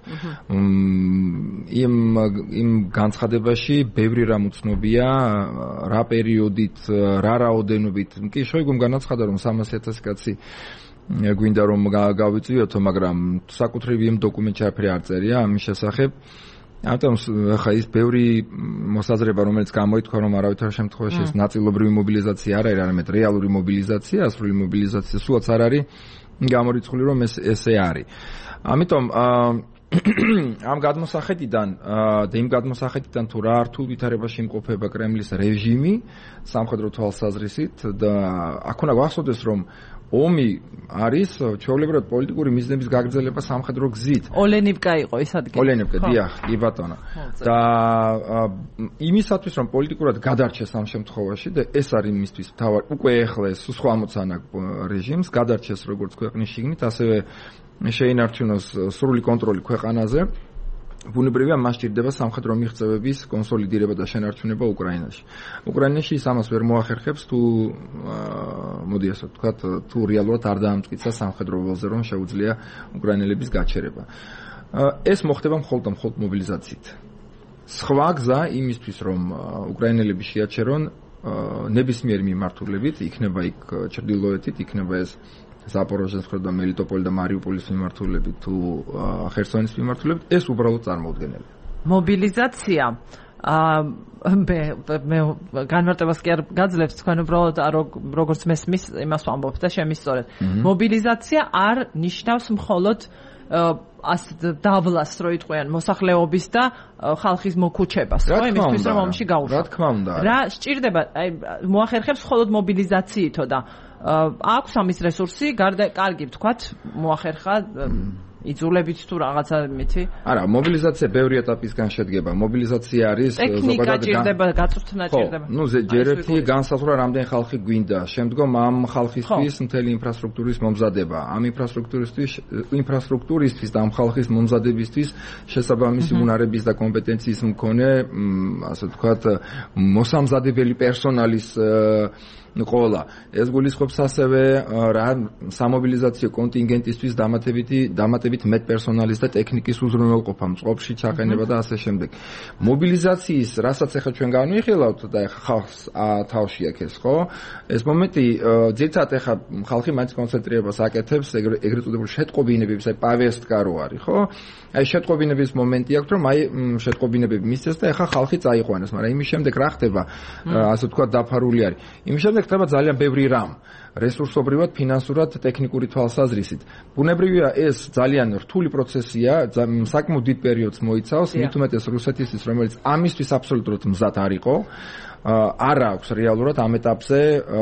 იმ იმ განცხადებაში ბევრი რამ უცნობია, რა პერიოდით, რა რაოდენობით. კი შოიგუმ განაცხადა რომ სამასი ათასი კაცი გვინდა რომ გავიწვიოთო, მაგრამ საკუთრივი იმ დოკუმენტში არაფერი არ წერია ამის შესახებ. ამიტომ ხა ის ბევრი მოსაზრება, რომელიც გამოითქვა, რომ არავითარ შემთხვევაში ეს ნაწილობრივი მობილიზაცია არ არის, არამედ რეალური მობილიზაცია, ასრული მობილიზაცია სულაც არ არის გამორიცხული, რომ ეს ესე არის. ამიტომ ამ გადმოსახედიდან და იმ გადმოსახედიდან თუ რა რთულ ვითარებაში იმყოფება კრემლის რეჟიმი სამხედრო თვალსაზრისით და აქ უნდა გვახსოვდეს, რომ ომი არის ჩვეულებრივად პოლიტიკური მიზნების გაგრძელება სამხედრო გზით. ოლენივკა იყო ეს ადგილი. ოლენივკა, დიახ, კი ბატონო. და იმისათვის რომ პოლიტიკურად გადარჩეს ამ შემთხვევაში და ეს არის იმისთვის თავად უკვე ეხლა ეს სხვა ამოცანა რეჟიმს გადარჩეს როგორც ქვეყნის შიგნით, ასევე შეინარჩუნოს სრული კონტროლი ქვეყანაზე. ბუნებრივია მას სჭირდება სამხედრო მიღწევების კონსოლიდირება და შენარჩუნება უკრაინაში. უკრაინაში ის ამას ვერ მოახერხებს თუ მოდი ასე ვთქვათ, თუ რეალურად არ დაამტკიცა სამხედრო ველზე რომ შეუძლია უკრაინელების გაჩერება. ეს მოხდება მხოლოდ მხოლოდ მობილიზაციით. სხვა გზა იმისთვის რომ უკრაინელები შეაჩერონ ნებისმიერი მიმართულებით, იქნება იქ ჩრდილოეთით, იქნება ეს ზაპოროჟიეს და მელიტოპოლი და მარიუპოლის მიმართულებით თუ ხერსონის მიმართულებით, ეს უბრალოდ წარმოუდგენელია. მობილიზაცია აა მე მე განმარტებას კი არ გაძლევს თქვენ უბრალოდ როგორც მესმის იმას ვამბობ და შემისწორეთ მობილიზაცია არ ნიშნავს მხოლოდ ას დავლას რო იტყვიან მოსახლეობის და ხალხის მოკუჩებას ხო იმისთვის რომ ომში გაუშვათ რა თქმა უნდა რა სჭირდება აი მოახერხებს მხოლოდ მობილიზაციითო და აქვს ამის რესურსი გარდა კარგი ვთქვათ მოახერხა იძულებით თუ რაღაცა მითი? არა, მობილიზაცია ბევრი ეტაპისგან შედგება. მობილიზაცია არის ზოგადად ჭირდება, გაწვრთნა ჭირდება. ნუ ჯერ ერთი განსაზღვრა რამდენი ხალხი გვინდა. შემდგომ ამ ხალხისთვის მთელი ინფრასტრუქტურის მომზადება. ამ ინფრასტრუქტურისთვის ინფრასტრუქტურისთვის და ამ ხალხის მომზადებისთვის შესაბამისი უნარების და კომპეტენციის მქონე, ასე ვთქვათ, მოსამზადებელი პერსონალის ყოლა. ეს გულისხმობს ასევე რა სამობილიზაციო კონტინგენტისთვის დამატებითი დამატებით მეტ პერსონალის და ტექნიკის უზრუნველყოფა, მწყობში ჩაყენება და ასე შემდეგ. მობილიზაციის, რასაც ახლა ჩვენ განვიხილავთ და ახლა ხალხს თავში აქ ეს, ხო? ეს მომენტი ძირთად ახლა ხალხი მაინც კონცენტრირებას აკეთებს ეგრეთ წოდებულ შეტყობინებებს, აი პავესტკა რო არის, ხო? აი შეტყობინების მომენტი აქვს, რომ აი შეტყობინებები მისცეს და ახლა ხალხი წაიყვანეს, მაგრამ იმის შემდეგ რა ხდება? ასე ვთქვათ, დაფარული არის. იმის შემდეგ ხდება ძალიან ბევრი რამ რესურსობრივად, ფინანსურად, ტექნიკური თვალსაზრისით. ბუნებრივია ეს ძალიან რთული პროცესია, საკმაოდ დიდ პერიოდს მოიცავს, მით უმეტეს რუსეთისთვის, რომელიც ამისთვის აბსოლუტურად მზად არ იყო. არ აქვს რეალურად ამ ეტაპზე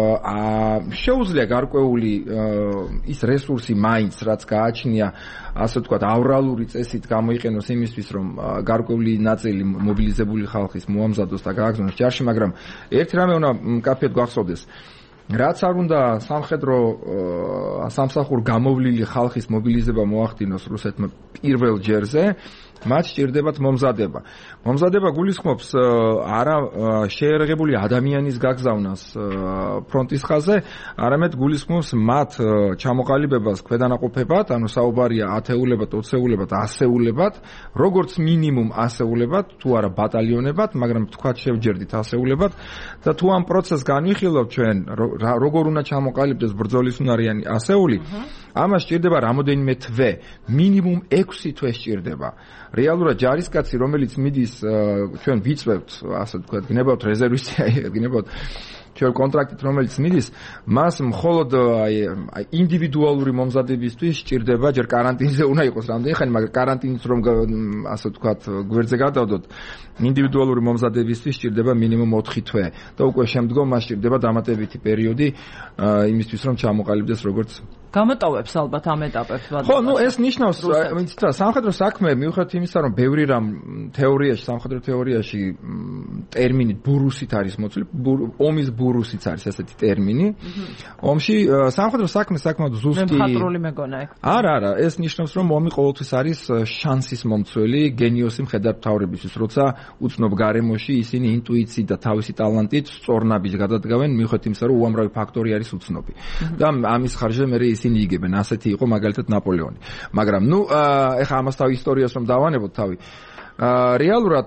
შეუძლია გარკვეული ის რესურსი მაინც რაც გააჩნია ასე ვთქვათ ავრალური წესით გამოიყენოს იმისთვის რომ გარკვეული ნაწილი მობილიზებული ხალხის მოამზადოს და გააგზავნოს ჯარში, მაგრამ ერთი რამე უნდა მკაფიოდ გვახსოვდეს რაც არ უნდა სამხედრო სამსახურ გამოვლილი ხალხის მობილიზება მოახდინოს რუსეთმა პირველ ჯერზე მათ სჭირდებათ მომზადება. მომზადება გულისხმობს არა შეერაღებული ადამიანის გაგზავნას ფრონტის ხაზზე, არამედ გულისხმობს მათ ჩამოყალიბებას ქვედანაყოფებად, ანუ საუბარია ათეულებად, ოცეულებად, ასეულებად, როგორც მინიმუმ ასეულებად, თუ არა ბატალიონებად, მაგრამ თქვათ შევჯერდით ასეულებად და თუ ამ პროცესს განვიხილავთ ჩვენ, როგორ უნდა ჩამოყალიბდეს ბრძოლის უნარიანი ასეული, ამას სჭირდება რამოდენიმე თვე, მინიმუმ ექვსი თვე სჭირდება. რეალურად ჯარისკაცი, რომელიც მიდის ჩვენ ვიწვევთ, ასე ვთქვათ, გნებავთ რეზერვისტი, გნებავთ ჩვენ კონტრაქტით, რომელიც მიდის, მას მხოლოდ აი ინდივიდუალური მომზადებისთვის სჭირდება, ჯერ კარანტინზე უნდა იყოს რამდენი ხანი, მაგრამ კარანტინით რომ ასე ვთქვათ, გვერდზე გადავდოთ, ინდივიდუალური მომზადებისთვის სჭირდება მინიმუმ ოთხი თვე და უკვე შემდგომ მას სჭირდება დამატებითი პერიოდი იმისთვის, რომ ჩამოყალიბდეს როგორც გამოტოვებს ალბათ ამ ეტაპებს ვადო. ხო, ნუ ეს ნიშნავს, ვინც რა, სამხედრო საქმე მიუხედავად იმისა, რომ ბევრი რამ თეორიაში, სამხედრო თეორიაში ტერმინი ბურუსით არის მოწვეული, ომის ბურუსიც არის ესეთი ტერმინი. ომში სამხედრო საქმე საკმაოდ ზუსტი მხატვრული მეგონა ეგ. არა, არა, ეს ნიშნავს, რომ ომი ყოველთვის არის შანსის მომცველი, გენიოსი მხედართმთავრებისთვის, როცა უცნობ გარემოში ისინი ინტუიციით და თავისი ტალანტით სწორნაბიჯ გადადგავენ, მიუხედავად იმისა, რომ უამრავი ფაქტორი არის უცნობი. და ამის ხარჯზე მე ისინი იგებენ, ასეთი იყო მაგალითად ნაპოლეონი. მაგრამ ნუ ეხა ამასთან ისტორიას რომ დავანებოთ თავი. რეალურად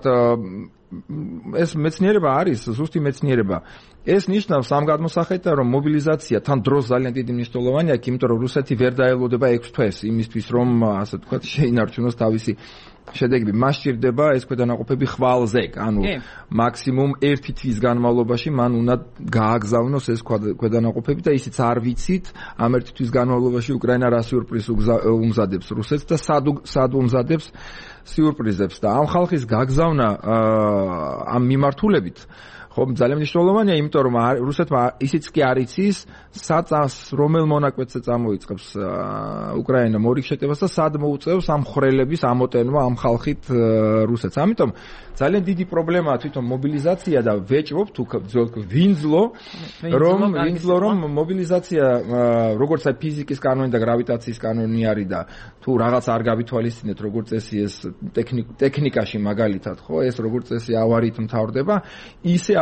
ეს მეცნიერება არის, ზუსტი მეცნიერება. ეს ნიშნავს ამ გადმოსახედით, რომ მობილიზაცია თან დროს ძალიან დიდი მნიშვნელოვანია, იმიტომ რომ რუსეთი ვერ დაელოდება ექვს თვეს იმისთვის, რომ ასე ვთქვათ, შეინარჩუნოს თავისი შედეგები. მას სჭირდება ეს ქვედანაყოფები ხვალზე, ანუ მაქსიმუმ ერთი თვის განმავლობაში მან უნდა გააგზავნოს ეს ქვედანაყოფები და ისიც არ ვიცით, ამ ერთი თვის განმავლობაში უკრაინა რა სიურპრიზს უმზადებს რუსეთს და სად უმზადებს სიურპრიზებს და ამ ხალხის გაგზავნა ამ მიმართულებით ხო ძალიან მნიშვნელოვანია, იმიტომ რომ რუსეთმა ისიც კი არ იცის, საწას რომელ მონაკვეთზე წამოიწყებს უკრაინა მორიგშეტებას და სად მოუწევს ამ ხრელების ამოტენვა ამ ხალხით რუსეთს. ამიტომ ძალიან დიდი პრობლემაა თვითონ მობილიზაცია და ვეჭვობ თუ ვინძლო რომ ვინძლო რომ მობილიზაცია როგორც აი ფიზიკის კანონი და გრავიტაციის კანონი არის და თუ რაღაც არ გავითვალისწინეთ როგორც წესი ეს ტექნიკაში მაგალითად ხო ეს როგორც წესი ავარიით მთავრდება, ისე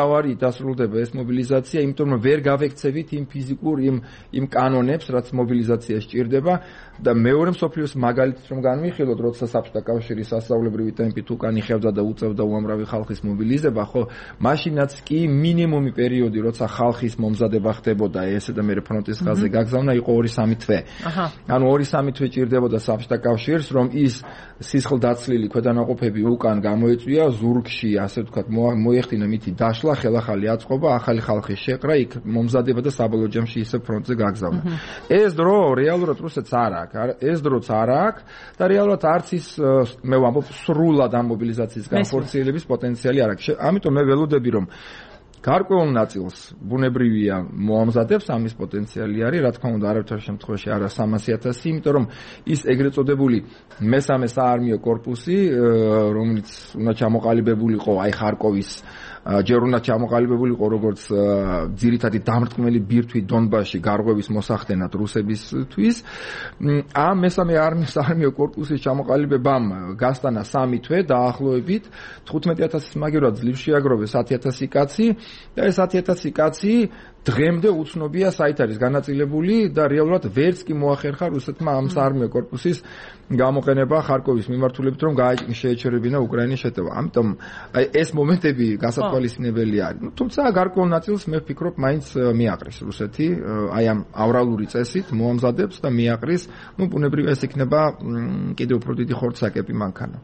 მალე დასრულდება ეს მობილიზაცია, იმიტომ რომ ვერ გავექცევით იმ ფიზიკურ იმ იმ კანონებს, რაც მობილიზაციაში ჭირდება და მეორე მსოფლიოს მაგალითით რომ განვიხილოთ, როცა საბჭოთა კავშირი სასწავლებრივი ტემპით უკან იხევდა და უწევდა უამრავი ხალხის მობილიზება, ხო, მაშინაც კი მინიმუმი პერიოდი, როცა ხალხის მომზადება ხდებოდა ესე და მე ფრონტის ხაზზე გაგზავნა, იყო ორი სამი თვე. ანუ ორი სამი თვე ჭირდებოდა საბჭოთა კავშირს, რომ ის სისხლდაცლილი ქვედანაყოფები უკან გამოეწვია ზურგში, ასე ვთქვათ, მოეხდინა მითი დაშლა, ხელახალი აწყობა, ახალი ხალხის შეყრა, იქ მომზადება და საბოლოო ჯამში ისე ფრონტზე გაგზავნა. ეს დრო რეალურად რუსეთს არ აქვს, ეს დროც არ აქვს და რეალურად არც ის მე ვამბობ სრულად ამ მობილიზაციის განხორციელების პოტენციალი არ აქვს. ამიტომ მე ველოდები რომ გარკვეულ ნაწილს ბუნებრივია მოამზადებს ამის პოტენციალი არის, რა თქმა უნდა, არავითარ შემთხვევაში არა სამასი ათასი, იმიტომ რომ ის ეგრეთ წოდებული მესამე საარმიო კორპუსი, რომელიც უნდა ჩამოყალიბებულიყო აი ხარკოვის ჯერ უნდა ჩამოყალიბებულიყო როგორც ძირითადი დამრტყმელი ბირთვი დონბასში გარღვევის მოსახდენად რუსებისთვის, ამ მესამე არმიის საარმიო კორპუსის ჩამოყალიბებამ გასტანა სამი თვე დაახლოებით, თხუთმეტი ათასის მაგივრად ძლივ შეაგროვეს ათი ათასი კაცი და ეს ათი ათასი კაცი დღემდე უცნობია საით არის განაწილებული და რეალურად ვერც კი მოახერხა რუსეთმა ამ საარმიო კორპუსის გამოყენება ხარკოვის მიმართულებით, რომ შეეჩერებინა უკრაინის შეტევა. ამიტომ აი ეს მომენტები გასათვალისწინებელი არის. თუმცა გარკვეულ ნაწილს მე ვფიქრობ, მაინც მიაყრის რუსეთი აი ამ ავრალური წესით მოამზადებს და მიაყრის, ну ბუნებრივია ეს იქნება კიდევ უფრო დიდი ხორცაკები მანქანა.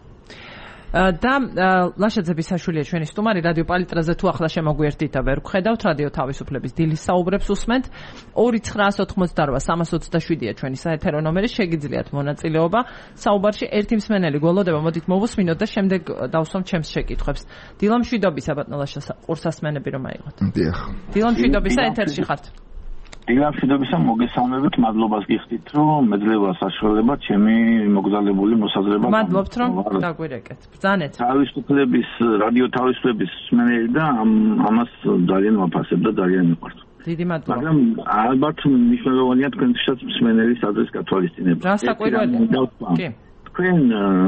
და ლაშაძე ბისაშვილია ჩვენი სტუმარი რადიო პალიტრაზე თუ ახლა შემოგვიერთდით და ვერ გხედავთ რადიო თავისუფლების დილის საუბრებს უსმენთ ორი ცხრაასი ოცდაოთხმოცდაოთხ სამას ოცდაშვიდია ჩვენი საეთერო ნომერი შეგიძლიათ მონაწილეობა საუბარში ერთი მსმენელი გველოდება მოდით მოვუსმინოთ და შემდეგ დავსვამ ჩემს შეკითხვებს დილა მშვიდობისა ბატონო ლაშა ყურსასმენები რომ აიღოთ დიახ დილა მშვიდობისა ეთერში ხართ დილა მშვიდობისა მოგესალმებით მადლობას გიხდით რომ მეძლევა საშუალება ჩემი მოგზაურებული მოსაზრება მადლობთ რომ დაგვირეკეთ ბრძანეთ თავისუფლების რადიო თავისუფლების მსმენელი და ამას ძალიან ვაფასებ და ძალიან მიყვარს დიდი მადლობა მაგრამ ალბათ მნიშვნელოვანია თქვენთვისაც მსმენელის აზრის გათვალისწინება რა საკვირველია კი თქვენ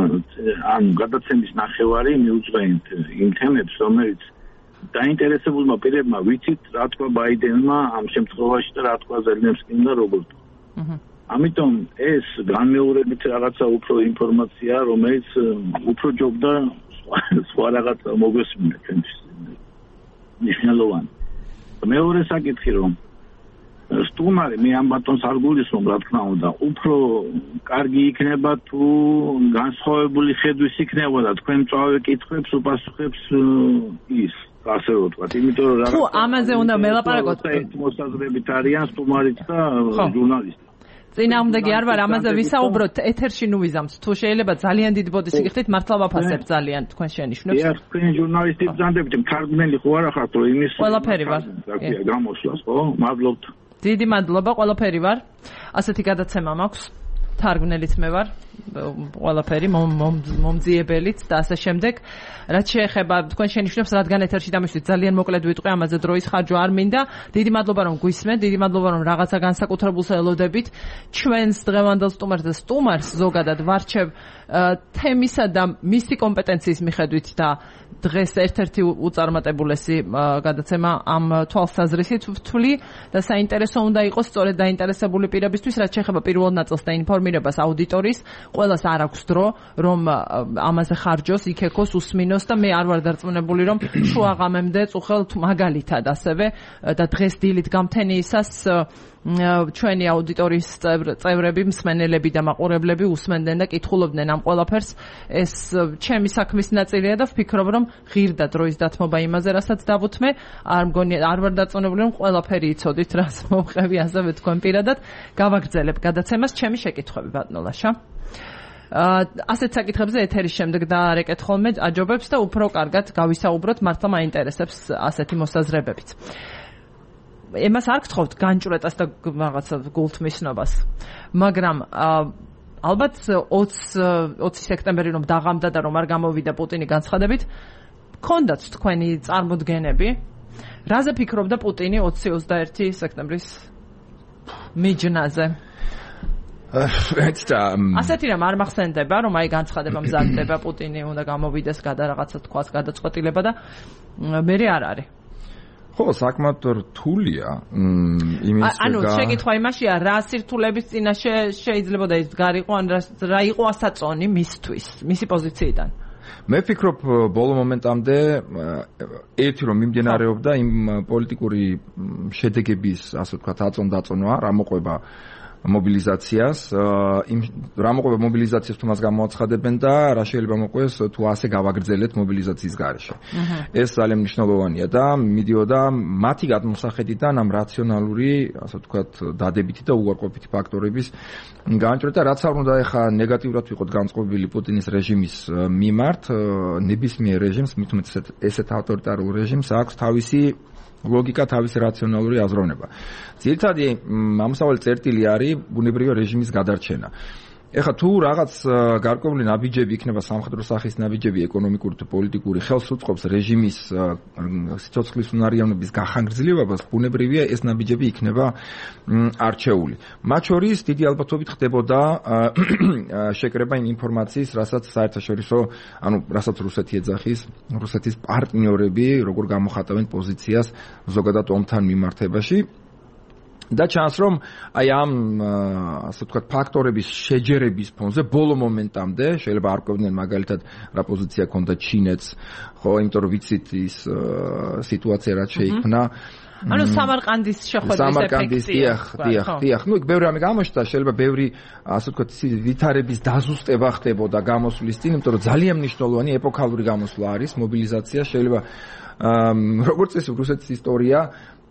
ან გადაცემის ნახევარი მიუძღვენთ იმ თემებს რომელიც დაინტერესებულმა პირებმა ვიცით რა თქვა ბაიდენმა ამ შემთხვევაში და რა თქვა ზელენსკიმ და როგორ თქვა. ამიტომ ეს განმეორებით რაღაცა უფრო ინფორმაცია, რომელიც უფრო ჯობდა სხვა რაღაცა მოგვესმინა ჩვენთვის. მნიშვნელოვანი. მეორე საკითხი რომ სტუმარი მე ამ ბატონს არ გულისხმობ რა თქმა უნდა, უფრო კარგი იქნება თუ განსხვავებული ხედვის იქნება და თქვენ მწვავე კითხვებს უპასუხებს ის ასე ვთქვათ, იმიტომ რომ რაღაც თუ ამაზე უნდა მელაპარაკოთ მოსაზრებით არიან სტუმარიც და ჟურნალისტი. წინააღმდეგი არ ვარ, ამაზე ვისაუბროთ ეთერში ნუ ვიზამთ. თუ შეიძლება ძალიან დიდ ბოდის იგიხდით, მართლა ვაფასებ ძალიან თქვენ შენიშვნებს. დიახ, თქვენ ჟურნალისტი ბრძანდებით, მთარგმნელი ხო არა ხართ, რომ იმის ყველაფერი ვარ. გამოსვლას, ხო? მადლობთ. დიდი მადლობა, ყველაფერი ვარ. ასეთი გადაცემა მაქვს. თარგმნელიც მე ვარ. ყველაფერი მომძიებელიც და ასე შემდეგ. რაც შეეხება თქვენ შენიშვნებს, რადგან ეთერში დამისვით ძალიან მოკლედ ვიტყვი, ამაზე დროის ხარჯვა არ მინდა. დიდი მადლობა რომ გვისმენთ, დიდი მადლობა რომ რაღაცა განსაკუთრებულს ელოდებით. ჩვენს დღევანდელ სტუმარს და სტუმარს ზოგადად ვარჩევ თემისა და მისი კომპეტენციის მიხედვით და დღეს ერთ-ერთი უწარმოებულესი გადაცემა ამ თვალსაზრისით ვთვლი და საინტერესო უნდა იყოს სწორედ დაინტერესებული პირებისთვის, რაც შეეხება პირველ ნაწილს და ინფორმირებას აუდიტორიის, ყველას არ აქვს დრო, რომ ამაზე ხარჯოს, იქეკოს, უსმინოს და მე არ ვარ დარწმუნებული, რომ შუაღამემდე წუხელთ მაგალითად ასევე და დღეს დილით გამთენიისას ჩვენი აუდიტორიის წევრები, მსმენელები და მაყურებლები უსმენდნენ და კითხულობდნენ ამ ყველაფერს. ეს ჩემი საქმის ნაწილია და ვფიქრობ, რომ ღირდა დროის დათმობა იმაზე, რასაც დავუთმე. არ მგონი არ ვარ დარწმუნებული, რომ ყველაფერი იცოდით, რას მომყევი ასევე თქვენ პირადად. გავაგრძელებ გადაცემას ჩემი შეკითხვები ბატონო ლაშა. ასეთ საკითხებზე ეთერის შემდეგ დაარეკეთ ხოლმე აჯობებს და უფრო კარგად გავისაუბროთ, მართლა მაინტერესებს ასეთი მოსაზრებებიც. ემას არ გთხოვთ განჭვრეტას და რაღაცა გულთმისნობას, მაგრამ ალბათ ოცი სექტემბერი რომ დაღამდა და რომ არ გამოვიდა პუტინი განცხადებით, გქონდათ თქვენი წარმოდგენები, რაზე ფიქრობდა პუტინი ოცი ოცდაერთი სექტემბრის მიჯნაზე? ასეთი რამ არ მახსენდება, რომ აი განცხადება მზადდება პუტინი უნდა გამოვიდეს გადა რაღაცა თქვას გადაწყვეტილება და მე არ არის. ხო, საკმაოდ რთულია იმის ანუ შეკითხვა იმაშია, რა სირთულების წინაშე შეიძლება და ის გარიყო ან რა იყო ასაწონი მისთვის, მისი პოზიციიდან. მე ვფიქრობ ბოლო მომენტამდე ერთი რომ მიმდინარეობდა იმ პოლიტიკური შედეგების, ასე ვთქვათ, აწონ-დაწონვა, რა მოყვება მობილიზაციას, იმ რა მოყვება მობილიზაციას თუ მას გამოაცხადებენ და რა შეიძლება მოყვეს თუ ასე გავაგრძელეთ მობილიზაციის გარეშე. ეს ძალიან მნიშვნელოვანია და მიდიოდა მათი გადმოსახედიდან ამ რაციონალური, ასე ვთქვათ, დადებითი და უარყოფითი ფაქტორების განჭრედა, რაც არ უნდა ეხა ნეგატიურად ვიყოთ განწყობილი პუტინის რეჟიმის მიმართ, ნებისმიერ რეჟიმს, მით უმეტესად ესეთ ავტორიტარულ რეჟიმს აქვს თავისი ლოგიკა, თავისი რაციონალური აზროვნება. ძირითადი ამსავალი წერტილი არის ბუნებრივი რეჟიმის გადარჩენა. ეხლა თუ რაღაც გარკვეული ნაბიჯები იქნება სამხედრო სახის ნაბიჯები, ეკონომიკური თუ პოლიტიკური, ხელს უწყობს რეჟიმის სიცოცხლის უნარიანობის გახანგრძლივებას, ბუნებრივია ეს ნაბიჯები იქნება არჩეული. მათ შორის დიდი ალბათობით ხდებოდა შეკრება იმ ინფორმაციის, რასაც საერთაშორისო, ანუ რასაც რუსეთი ეძახის, რუსეთის პარტნიორები, როგორ გამოხატავენ პოზიციას ზოგადად ომთან მიმართებაში. და ჩანს რომ აი ამ ასე ვთქვათ ფაქტორების შეჯერების ფონზე ბოლო მომენტამდე შეიძლება არ ყვებდნენ მაგალითად რა პოზიცია ქონდა ჩინეთს, ხო, იმიტომ რომ ვიცით ის სიტუაცია რაც შეიქმნა. ანუ სამარყანდის შეხვედრის სამარყანდის დიახ, დიახ, დიახ. ნუ იქ ბევრი რამე გამოჩნდა, შეიძლება ბევრი ასე ვთქვათ ვითარების დაზუსტება ხდებოდა გამოსვლის წინ, იმიტომ რომ ძალიან მნიშვნელოვანი ეპოქალური გამოსვლა არის მობილიზაცია, შეიძლება როგორც ეს რუსეთის ისტორია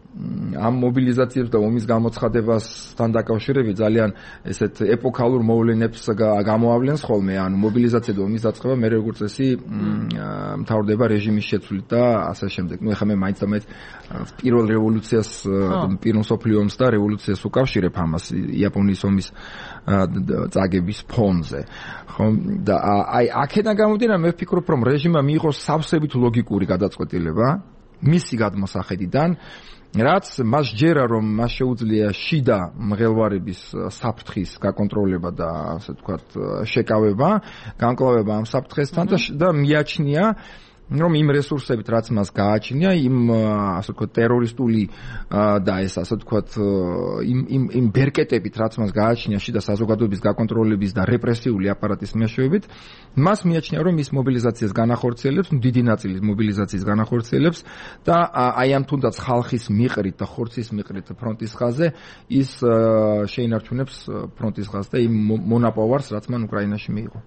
ამ მობილიზაციებს და ომის გამოცხადებასთან დაკავშირებით ძალიან ესეთ ეპოქალურ მოვლენებს გამოავლენს ხოლმე, ანუ მობილიზაცია და ომის დაწყება მე როგორც წესი მთავრდება რეჟიმის შეცვლით და ასე შემდეგ. ნუ ეხლა მე მაინც და მაინც პირველ რევოლუციას, პირველ მსოფლიო ომს და რევოლუციას უკავშირებ ამას იაპონიის ომის წაგების ფონზე. ხო, და აი აქედან გამომდინარე მე ვფიქრობ რომ რეჟიმმა მიიღო სავსებით ლოგიკური გადაწყვეტილება მისი გადმოსახედიდან, რაც მას ჯერა რომ მას შეუძლია შიდა მღელვარების საფრთხის გაკონტროლება და ასე ვთქვათ შეკავება, განკლავება ამ საფრთხესთან და მიაჩნია რომ იმ რესურსებით რაც მას გააჩნია, იმ ასე ვთქვათ ტერორისტული და ეს ასე ვთქვათ იმ იმ იმ ბერკეტებით რაც მას გააჩნია შიდა საზოგადოების გაკონტროლების და რეპრესიული აპარატის მეშვეობით, მას მიაჩნია რომ ის მობილიზაციას განახორციელებს, დიდი ნაწილი მობილიზაციის განახორციელებს და აი ამ თუნდაც ხალხის მიყრით და ხორცის მიყრით ფრონტის ხაზზე ის შეინარჩუნებს ფრონტის ხაზს და იმ მონაპოვარს რაც მან უკრაინაში მიიღო.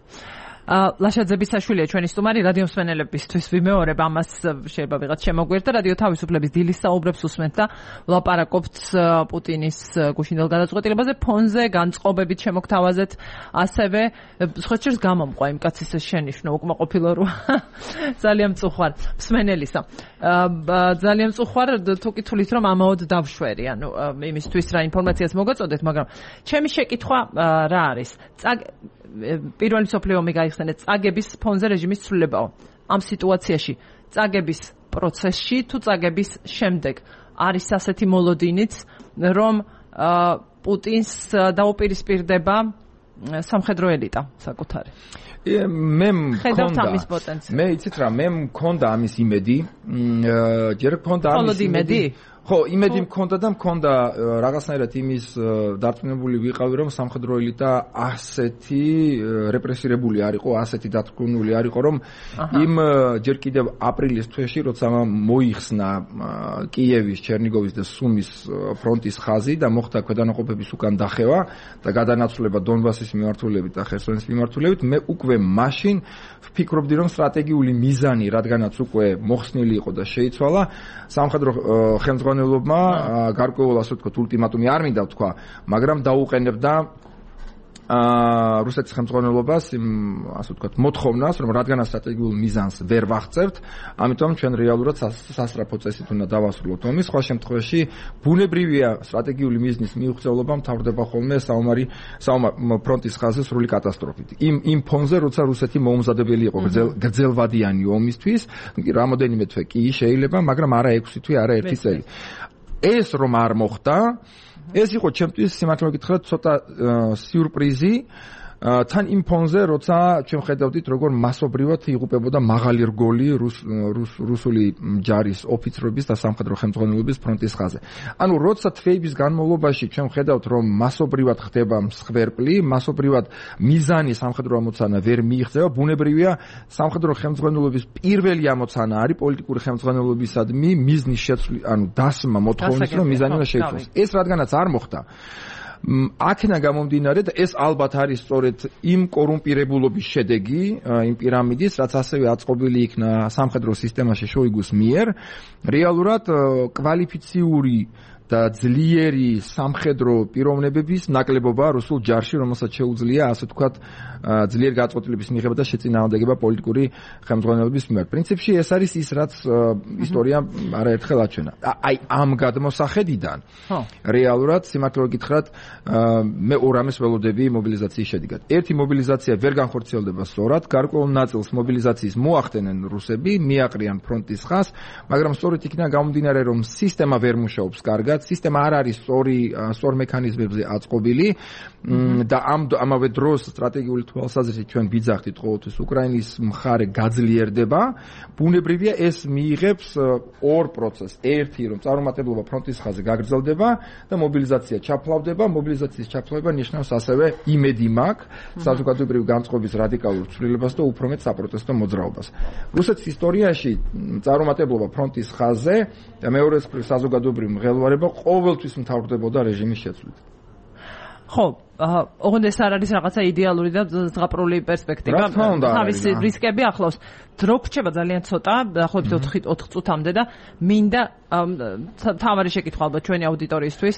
ლაშა ძებისაშვილია ჩვენი სტუმარი, რადიო მსმენელებისთვის ვიმეორებ ამას შეიძლება ვიღაც შემოგვერთა, რადიო თავისუფლების დილის საუბრებს უსმენთ და ვლაპარაკობთ პუტინის გუშინდელ გადაწყვეტილებაზე, ფონზე განწყობებით შემოგთავაზეთ, ასევე სხვაჩერს გამომყვა იმ კაცის შენიშვნა უკმაყოფილო რო ძალიან მწუხვარ მსმენელისა. ძალიან მწუხვარ თუ კითხულით რომ ამაოდ დავშვერი, ანუ იმისთვის რა ინფორმაციას მოგაწოდეთ, მაგრამ ჩემი შეკითხვა რა არის? პირველი მსოფლიო ომი გაიხსენეთ წაგების ფონზე რეჟიმის ცვლილებაო. ამ სიტუაციაში წაგების პროცესში თუ წაგების შემდეგ არის ასეთი მოლოდინიც, რომ პუტინს დაუპირისპირდება სამხედრო ელიტა საკუთარი. მე მქონდა მე იცით რა, მე მქონდა ამის იმედი, ჯერ მქონდა ამის იმედი. ხო, იმედი მქონდა და მქონდა რაღაცნაირად იმის დარწმუნებული ვიყავი, რომ სამხედრო ელიტა ასეთი რეპრესირებული არ იყო, ასეთი დათქმული არ იყო, რომ იმ ჯერ კიდევ აპრილის თვეში, როცა მოიხსნა კიევის, ჩერნიგოვის და სუმის ფრონტის ხაზი და მოხდა ქვედანაყოფების უკან დახევა და გადანაცვლება დონბასის მიმართულებით და ხერსონის მიმართულებით, მე უკვე მაშინ ვფიქრობდი, რომ სტრატეგიული მიზანი, რადგანაც უკვე მოხსნილი იყო და შეიცვალა, სამხედრო ხელმძღვანელობმა გარკვეულ ასე ვთქვათ ულტიმატუმი არ მინდა ვთქვა, მაგრამ დაუყენებდა აა რუსეთის ხელმძღვანელობას იმ ასე ვთქვათ მოთხოვნას, რომ რადგან სტრატეგიულ მიზანს ვერ ვაღწევთ, ამიტომ ჩვენ რეალურად სასწრაფო წესით უნდა დავასრულოთ ომი. სხვა შემთხვევაში ბუნებრივია სტრატეგიული მიზნის მიუღწევობა მთავრდება ხოლმე საომარი ფრონტის ხაზზე სრული კატასტროფით. იმ იმ ფონზე, როცა რუსეთი მოუმზადებელი იყო გრძელვადიანი ომისთვის, რამოდენიმე თვე კი შეიძლება, მაგრამ არა ექვსი თვე, არა ერთი წელი. ეს რომ არ მოხდა, ეს იყო ჩემთვის სიმართლე გითხრათ ცოტა სიურპრიზი თან იმ ფონზე, როცა ჩვენ ხედავდით, როგორ მასობრივად იღუპებოდა მაღალი რგოლი რუსული ჯარის ოფიცრების და სამხედრო ხელმძღვანელობის ფრონტის ხაზზე. ანუ როცა თვეების განმავლობაში ჩვენ ხედავთ, რომ მასობრივად ხდება მსხვერპლი, მასობრივად მიზანი სამხედრო ამოცანა ვერ მიიღწევა, ბუნებრივია სამხედრო ხელმძღვანელობის პირველი ამოცანა არის პოლიტიკური ხელმძღვანელობისადმი მიზნის შეცვლა, ანუ დასმა მოთხოვნის, რომ მიზანი უნდა შეიცვალოს. ეს რადგანაც არ მოხდა, აქედან გამომდინარე და ეს ალბათ არის სწორედ იმ კორუმპირებულობის შედეგი, იმ პირამიდის, რაც ასევე აწყობილი იქნა სამხედრო სისტემაში შოიგუს მიერ, რეალურად კვალიფიციური და ძლიერი სამხედრო პიროვნებების ნაკლებობა რუსულ ჯარში, რომელსაც შეუძლია, ასე ვთქვათ, ძლიერ გაწყვეტილების მიღება და შეწინააღმდეგება პოლიტიკური ხელმძღვანელობის მიმართ. პრინციპში ეს არის ის, რაც ისტორია არაერთხელ აჩვენა. აი ამ გადმოსახედიდან რეალურად სიმართლე გითხრათ, მე ორ ამის ველოდები მობილიზაციის შედეგად. ერთი მობილიზაცია ვერ განხორციელდება სწორად, გარკვეულ ნაწილს მობილიზაციის მოახდენენ რუსები, მიაყრიან ფრონტის ხაზს, მაგრამ სწორედ იქიდან გამომდინარე, რომ სისტემა ვერ მუშაობს კარგად, სისტემა არ არის სწორი სწორ მექანიზმებზე აწყობილი და ამ ამავე დროს სტრატეგიული თვალსაზრისით ჩვენ ვიძახდით ყოველთვის უკრაინის მხარე გაძლიერდება, ბუნებრივია ეს მიიღებს ორ პროცესს. ერთი, რომ წარუმატებლობა ფრონტის ხაზზე გაგრძელდება და მობილიზაცია ჩაფლავდება, მობილიზაციის ჩაფლავება ნიშნავს ასევე იმედი მაქვს საზოგადოებრივი განწყობის რადიკალურ ცვლილებას და უფრო მეტ საპროტესტო მოძრაობას. რუსეთის ისტორიაში წარუმატებლობა ფრონტის ხაზზე და მეორე საზოგადოებრივი მღელვარება ყოველთვის მთავრდებოდა რეჟიმის შეცვლით. ხო, ოღონდ ეს არ არის რაღაცა იდეალური და ზღაპრული პერსპექტივა. თავისი რისკები ახლავს. დრო გრჩება ძალიან ცოტა, დაახლოებით ოთხ წუთამდე და მინდა თავარი შეკითხვა ალბათ ჩვენი აუდიტორიისთვის.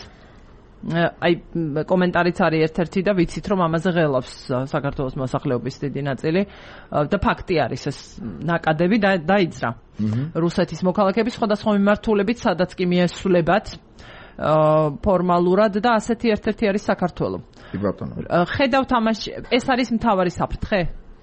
აი კომენტარიც არის ერთ-ერთი და ვიცით რომ ამაზე ღელავს საქართველოს მოსახლეობის დიდი ნაწილი და ფაქტი არის ეს ნაკადები და დაიძრა რუსეთის მოქალაქეების სხვადასხვა მიმართულებით, სადაც კი მიესვლებათ ფორმალურად და ასეთი ერთ-ერთი არის საქართველო. კი ბატონო. ხედავთ ამაში, ეს არის მთავარი საფრთხე?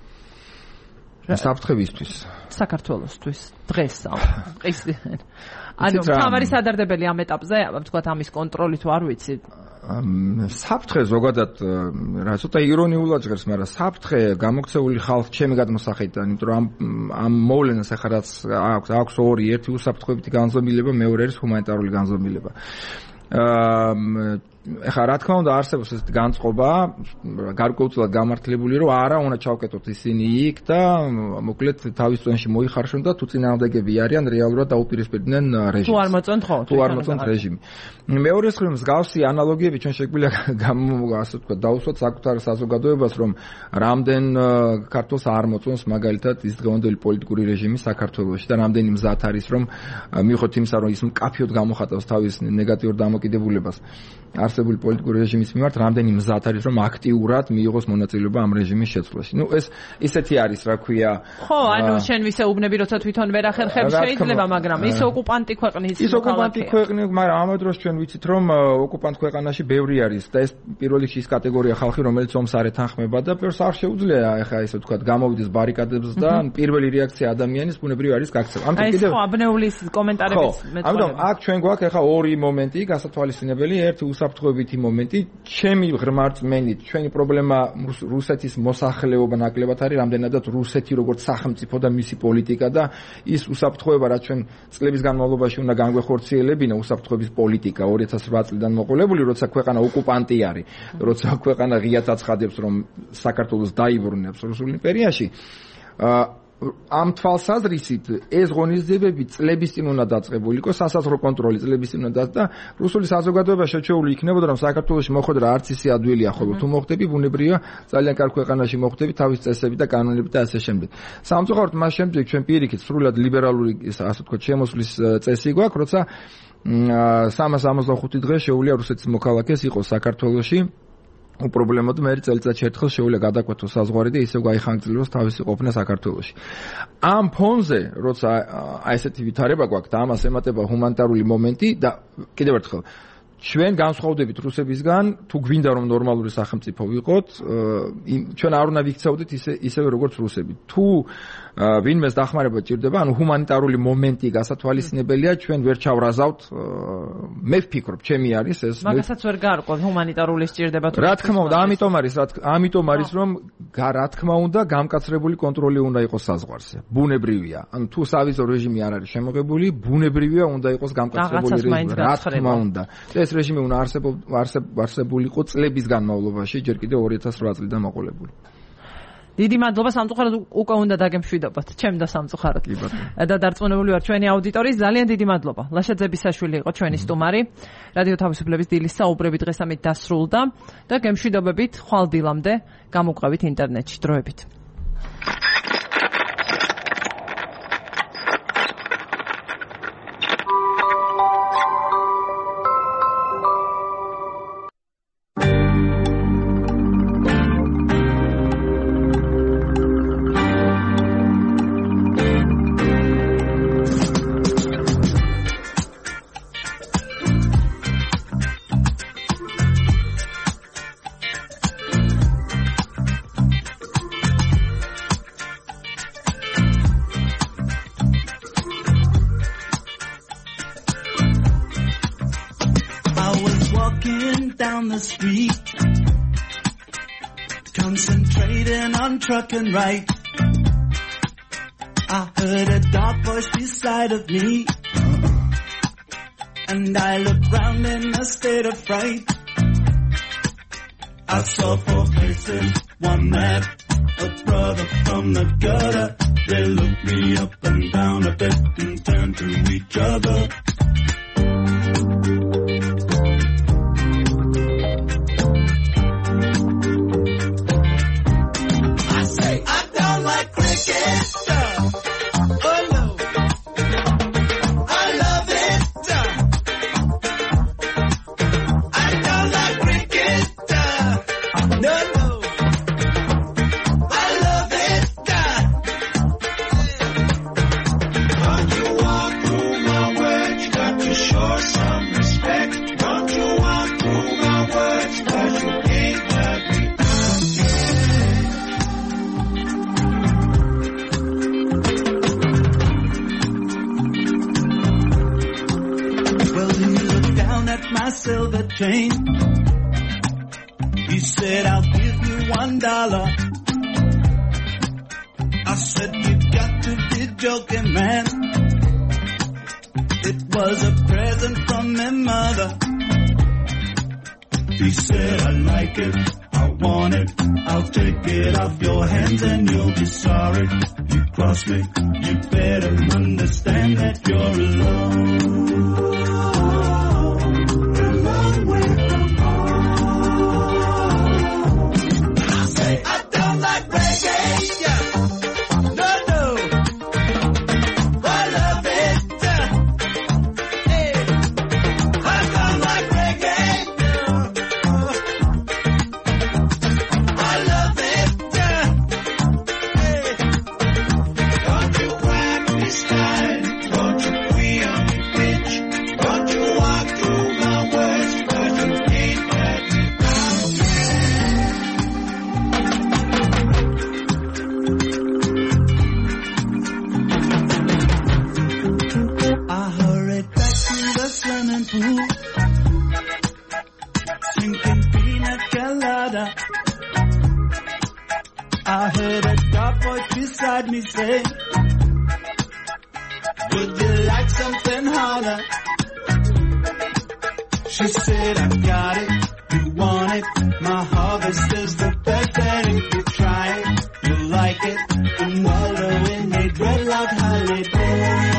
საფრთხებისთვის. საქართველოსთვის დღეს ის ანუ თავარი სადარდებელი ამ ეტაპზე, ვთქვათ, ამის კონტროლი თუ არ ვიცი. საფრთხე ზოგადად რა ცოტა ირონიულად ჟღერს, მაგრამ საფრთხე გამოქცეული ხალხ ჩემი გადმოსახედიდან, იმიტომ რომ ამ ამ მოვლენას ახლა რაც აქვს აქვს ორი, ერთი უსაფრთხოებითი განზომილება, მეორე არის ჰუმანიტარული განზომილება. აა ეხლა რა თქმა უნდა არსებობს ეს განწყობა გარკვეულწილად გამართლებული, რომ არა უნდა ჩავკეტოთ ისინი იქ და მოკლედ თავის წონში მოიხარშონ და თუ წინააღმდეგები არიან რეალურად დაუპირისპირდნენ რეჟიმს. თუ არ მოწონთ ხო? თუ არ მოწონთ რეჟიმი. მეორე მხრივ მსგავსი ანალოგიები ჩვენ შეგვიძლია ასე ვთქვათ დაუსვათ საკუთარ საზოგადოებას, რომ რამდენ ქართულს არ მოწონს მაგალითად ის დღევანდელი პოლიტიკური რეჟიმი საქართველოში და რამდენი მზად არის რომ მიიღოთ იმისა, რომ ის მკაფიოდ გამოხატავს თავის ნეგატიურ დამოკიდებულებას არსებული პოლიტიკური რეჟიმის მიმართ, რამდენი მზად არის რომ აქტიურად მიიღოს მონაწილეობა ამ რეჟიმის შეცვლაში. ნუ ეს ისეთი არის, რა ქვია. ხო, ანუ შენ ვისეუბნები, როცა თვითონ ვერ ახერხებს შეიძლება, მაგრამ ის ოკუპანტი ქვეყნის ის ოკუპანტი ქვეყნი, მაგრამ ამ დროს ჩვენ ვიცით რომ ოკუპანტ ქვეყანაში ბევრი არის და ეს პირველ რიგში ის კატეგორია ხალხი, რომელიც ომს არ ეთანხმება და პერს არ შეუძლია ახლა ესე ვთქვათ გამოვიდეს ბარიკადებს და პირველი რეაქცია ადამიანის ბუნებრივი არის გაქცევა. ამიტომ კიდევ ხო, აბნეულის კომენტარებიც მეტყველება. ამიტომ აქ ჩვენ გვაქვს ახლა ორი მომენტი გასათვალისწინებელი, ერთი უსაფრთხოებითი მომენტი, ჩემი ღრმარწმენით, ჩვენი პრობლემა რუსეთის მოსახლეობა ნაკლებად არის, რამდენადაც რუსეთი როგორც სახელმწიფო და მისი პოლიტიკა და ის უსაფრთხოება, რაც ჩვენ წლების განმავლობაში უნდა განგვეხორციელებინა, უსაფრთხოების პოლიტიკა ორი ათას რვა წლიდან მოყოლებული, როცა ქვეყანა ოკუპანტი არის, როცა ქვეყანა ღიად აცხადებს, რომ საქართველოს დაიბრუნებს რუსულ იმპერიაში. ამ თვალსაზრისით ეს ღონისძიებები წლების წინ უნდა დაწყებული იყოს, სასაზღვრო კონტროლი წლების წინ უნდა და რუსული საზოგადოება შეჩეული იქნებოდა, რომ საქართველოში მოხვედრა არც ისე ადვილია, ხოლო თუ მოხდები, ბუნებრივია ძალიან კარგ ქვეყანაში მოხდები თავის წესებით და კანონებით და ასე შემდეგ. სამწუხაროდ მას შემდეგ ჩვენ პირიქით სრულად ლიბერალური, ასე ვთქვათ, შემოსვლის წესი გვაქვს, როცა სამას ორმოცდახუთი დღე შეუძლია რუსეთის მოქალაქეს იყოს საქართველოში. უპრობლემოდ მე წელიწადში ერთხელ შეუძლია გადაკვეთოს საზღვარი და ისევ გაიხანგრძლივოს თავისი ყოფნა საქართველოში. ამ ფონზე, როცა აი ესეთი ვითარება გვაქვს და ამას ემატება ჰუმანიტარული მომენტი და კიდევ ერთხელ ჩვენ განსხვავდებით რუსებისგან, თუ გვინდა რომ ნორმალური სახელმწიფო ვიყოთ, ჩვენ არ უნდა ვიქცეოდეთ ისე ისევე როგორც რუსები. თუ ვინმეს დახმარება ჭირდება, ანუ ჰუმანიტარული მომენტი გასათვალისწინებელია, ჩვენ ვერ ჩავრაზავთ. მე ვფიქრობ, ჩემი არის ეს. მაგასაც ვერ გარკვევ, ჰუმანიტარული სჭირდება თუ. რა თქმა უნდა, ამიტომ არის, ამიტომ არის რომ რა თქმა უნდა, გამკაცრებული კონტროლი უნდა იყოს საზღვარზე. ბუნებრივია. ანუ თუ სავიზო რეჟიმი არ არის შემოღებული, ბუნებრივია უნდა იყოს გამკაცრებული რეჟიმი. რა თქმა უნდა. ეს რეჟიმი უნდა არსებულიყო წლების განმავლობაში, ჯერ კიდევ ორი ათას ოთხ წლიდან მოყოლებული. დიდი მადლობა სამწუხაროდ უკვე უნდა დაგემშვიდობათ ჩემ და სამწუხაროდ. და დარწმუნებული ვარ ჩვენი აუდიტორიის ძალიან დიდი მადლობა. ლაშა ძებისაშვილი იყო ჩვენი სტუმარი. რადიო თავისუფლების დილის საუბრები დღეს ამით დასრულდა და გემშვიდობებით ხვალ დილამდე გამოგვყევით ინტერნეტში დროებით. Trucking right, I heard a dark voice beside of me, and I looked round in a state of fright. I saw four faces, one man, a brother from the gutter. They looked me up and down a bit and turned to each other. Silver chain. He said, I'll give you one dollar. I said, you got to be joking, man. It was a present from my mother. He said, I like it, I want it, I'll take it off your hands and you'll be sorry. You cross me, you better understand that you're alone. I heard a dark voice beside me say, would you like something harder? She said, I got it, you want it, my harvest is the best, and if you try it, you'll like it, and wallow in a dreadlock holiday.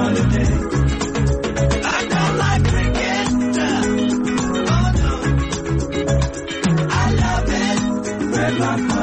holiday. I don't like cricket. Oh no. I love it. Red rock holiday.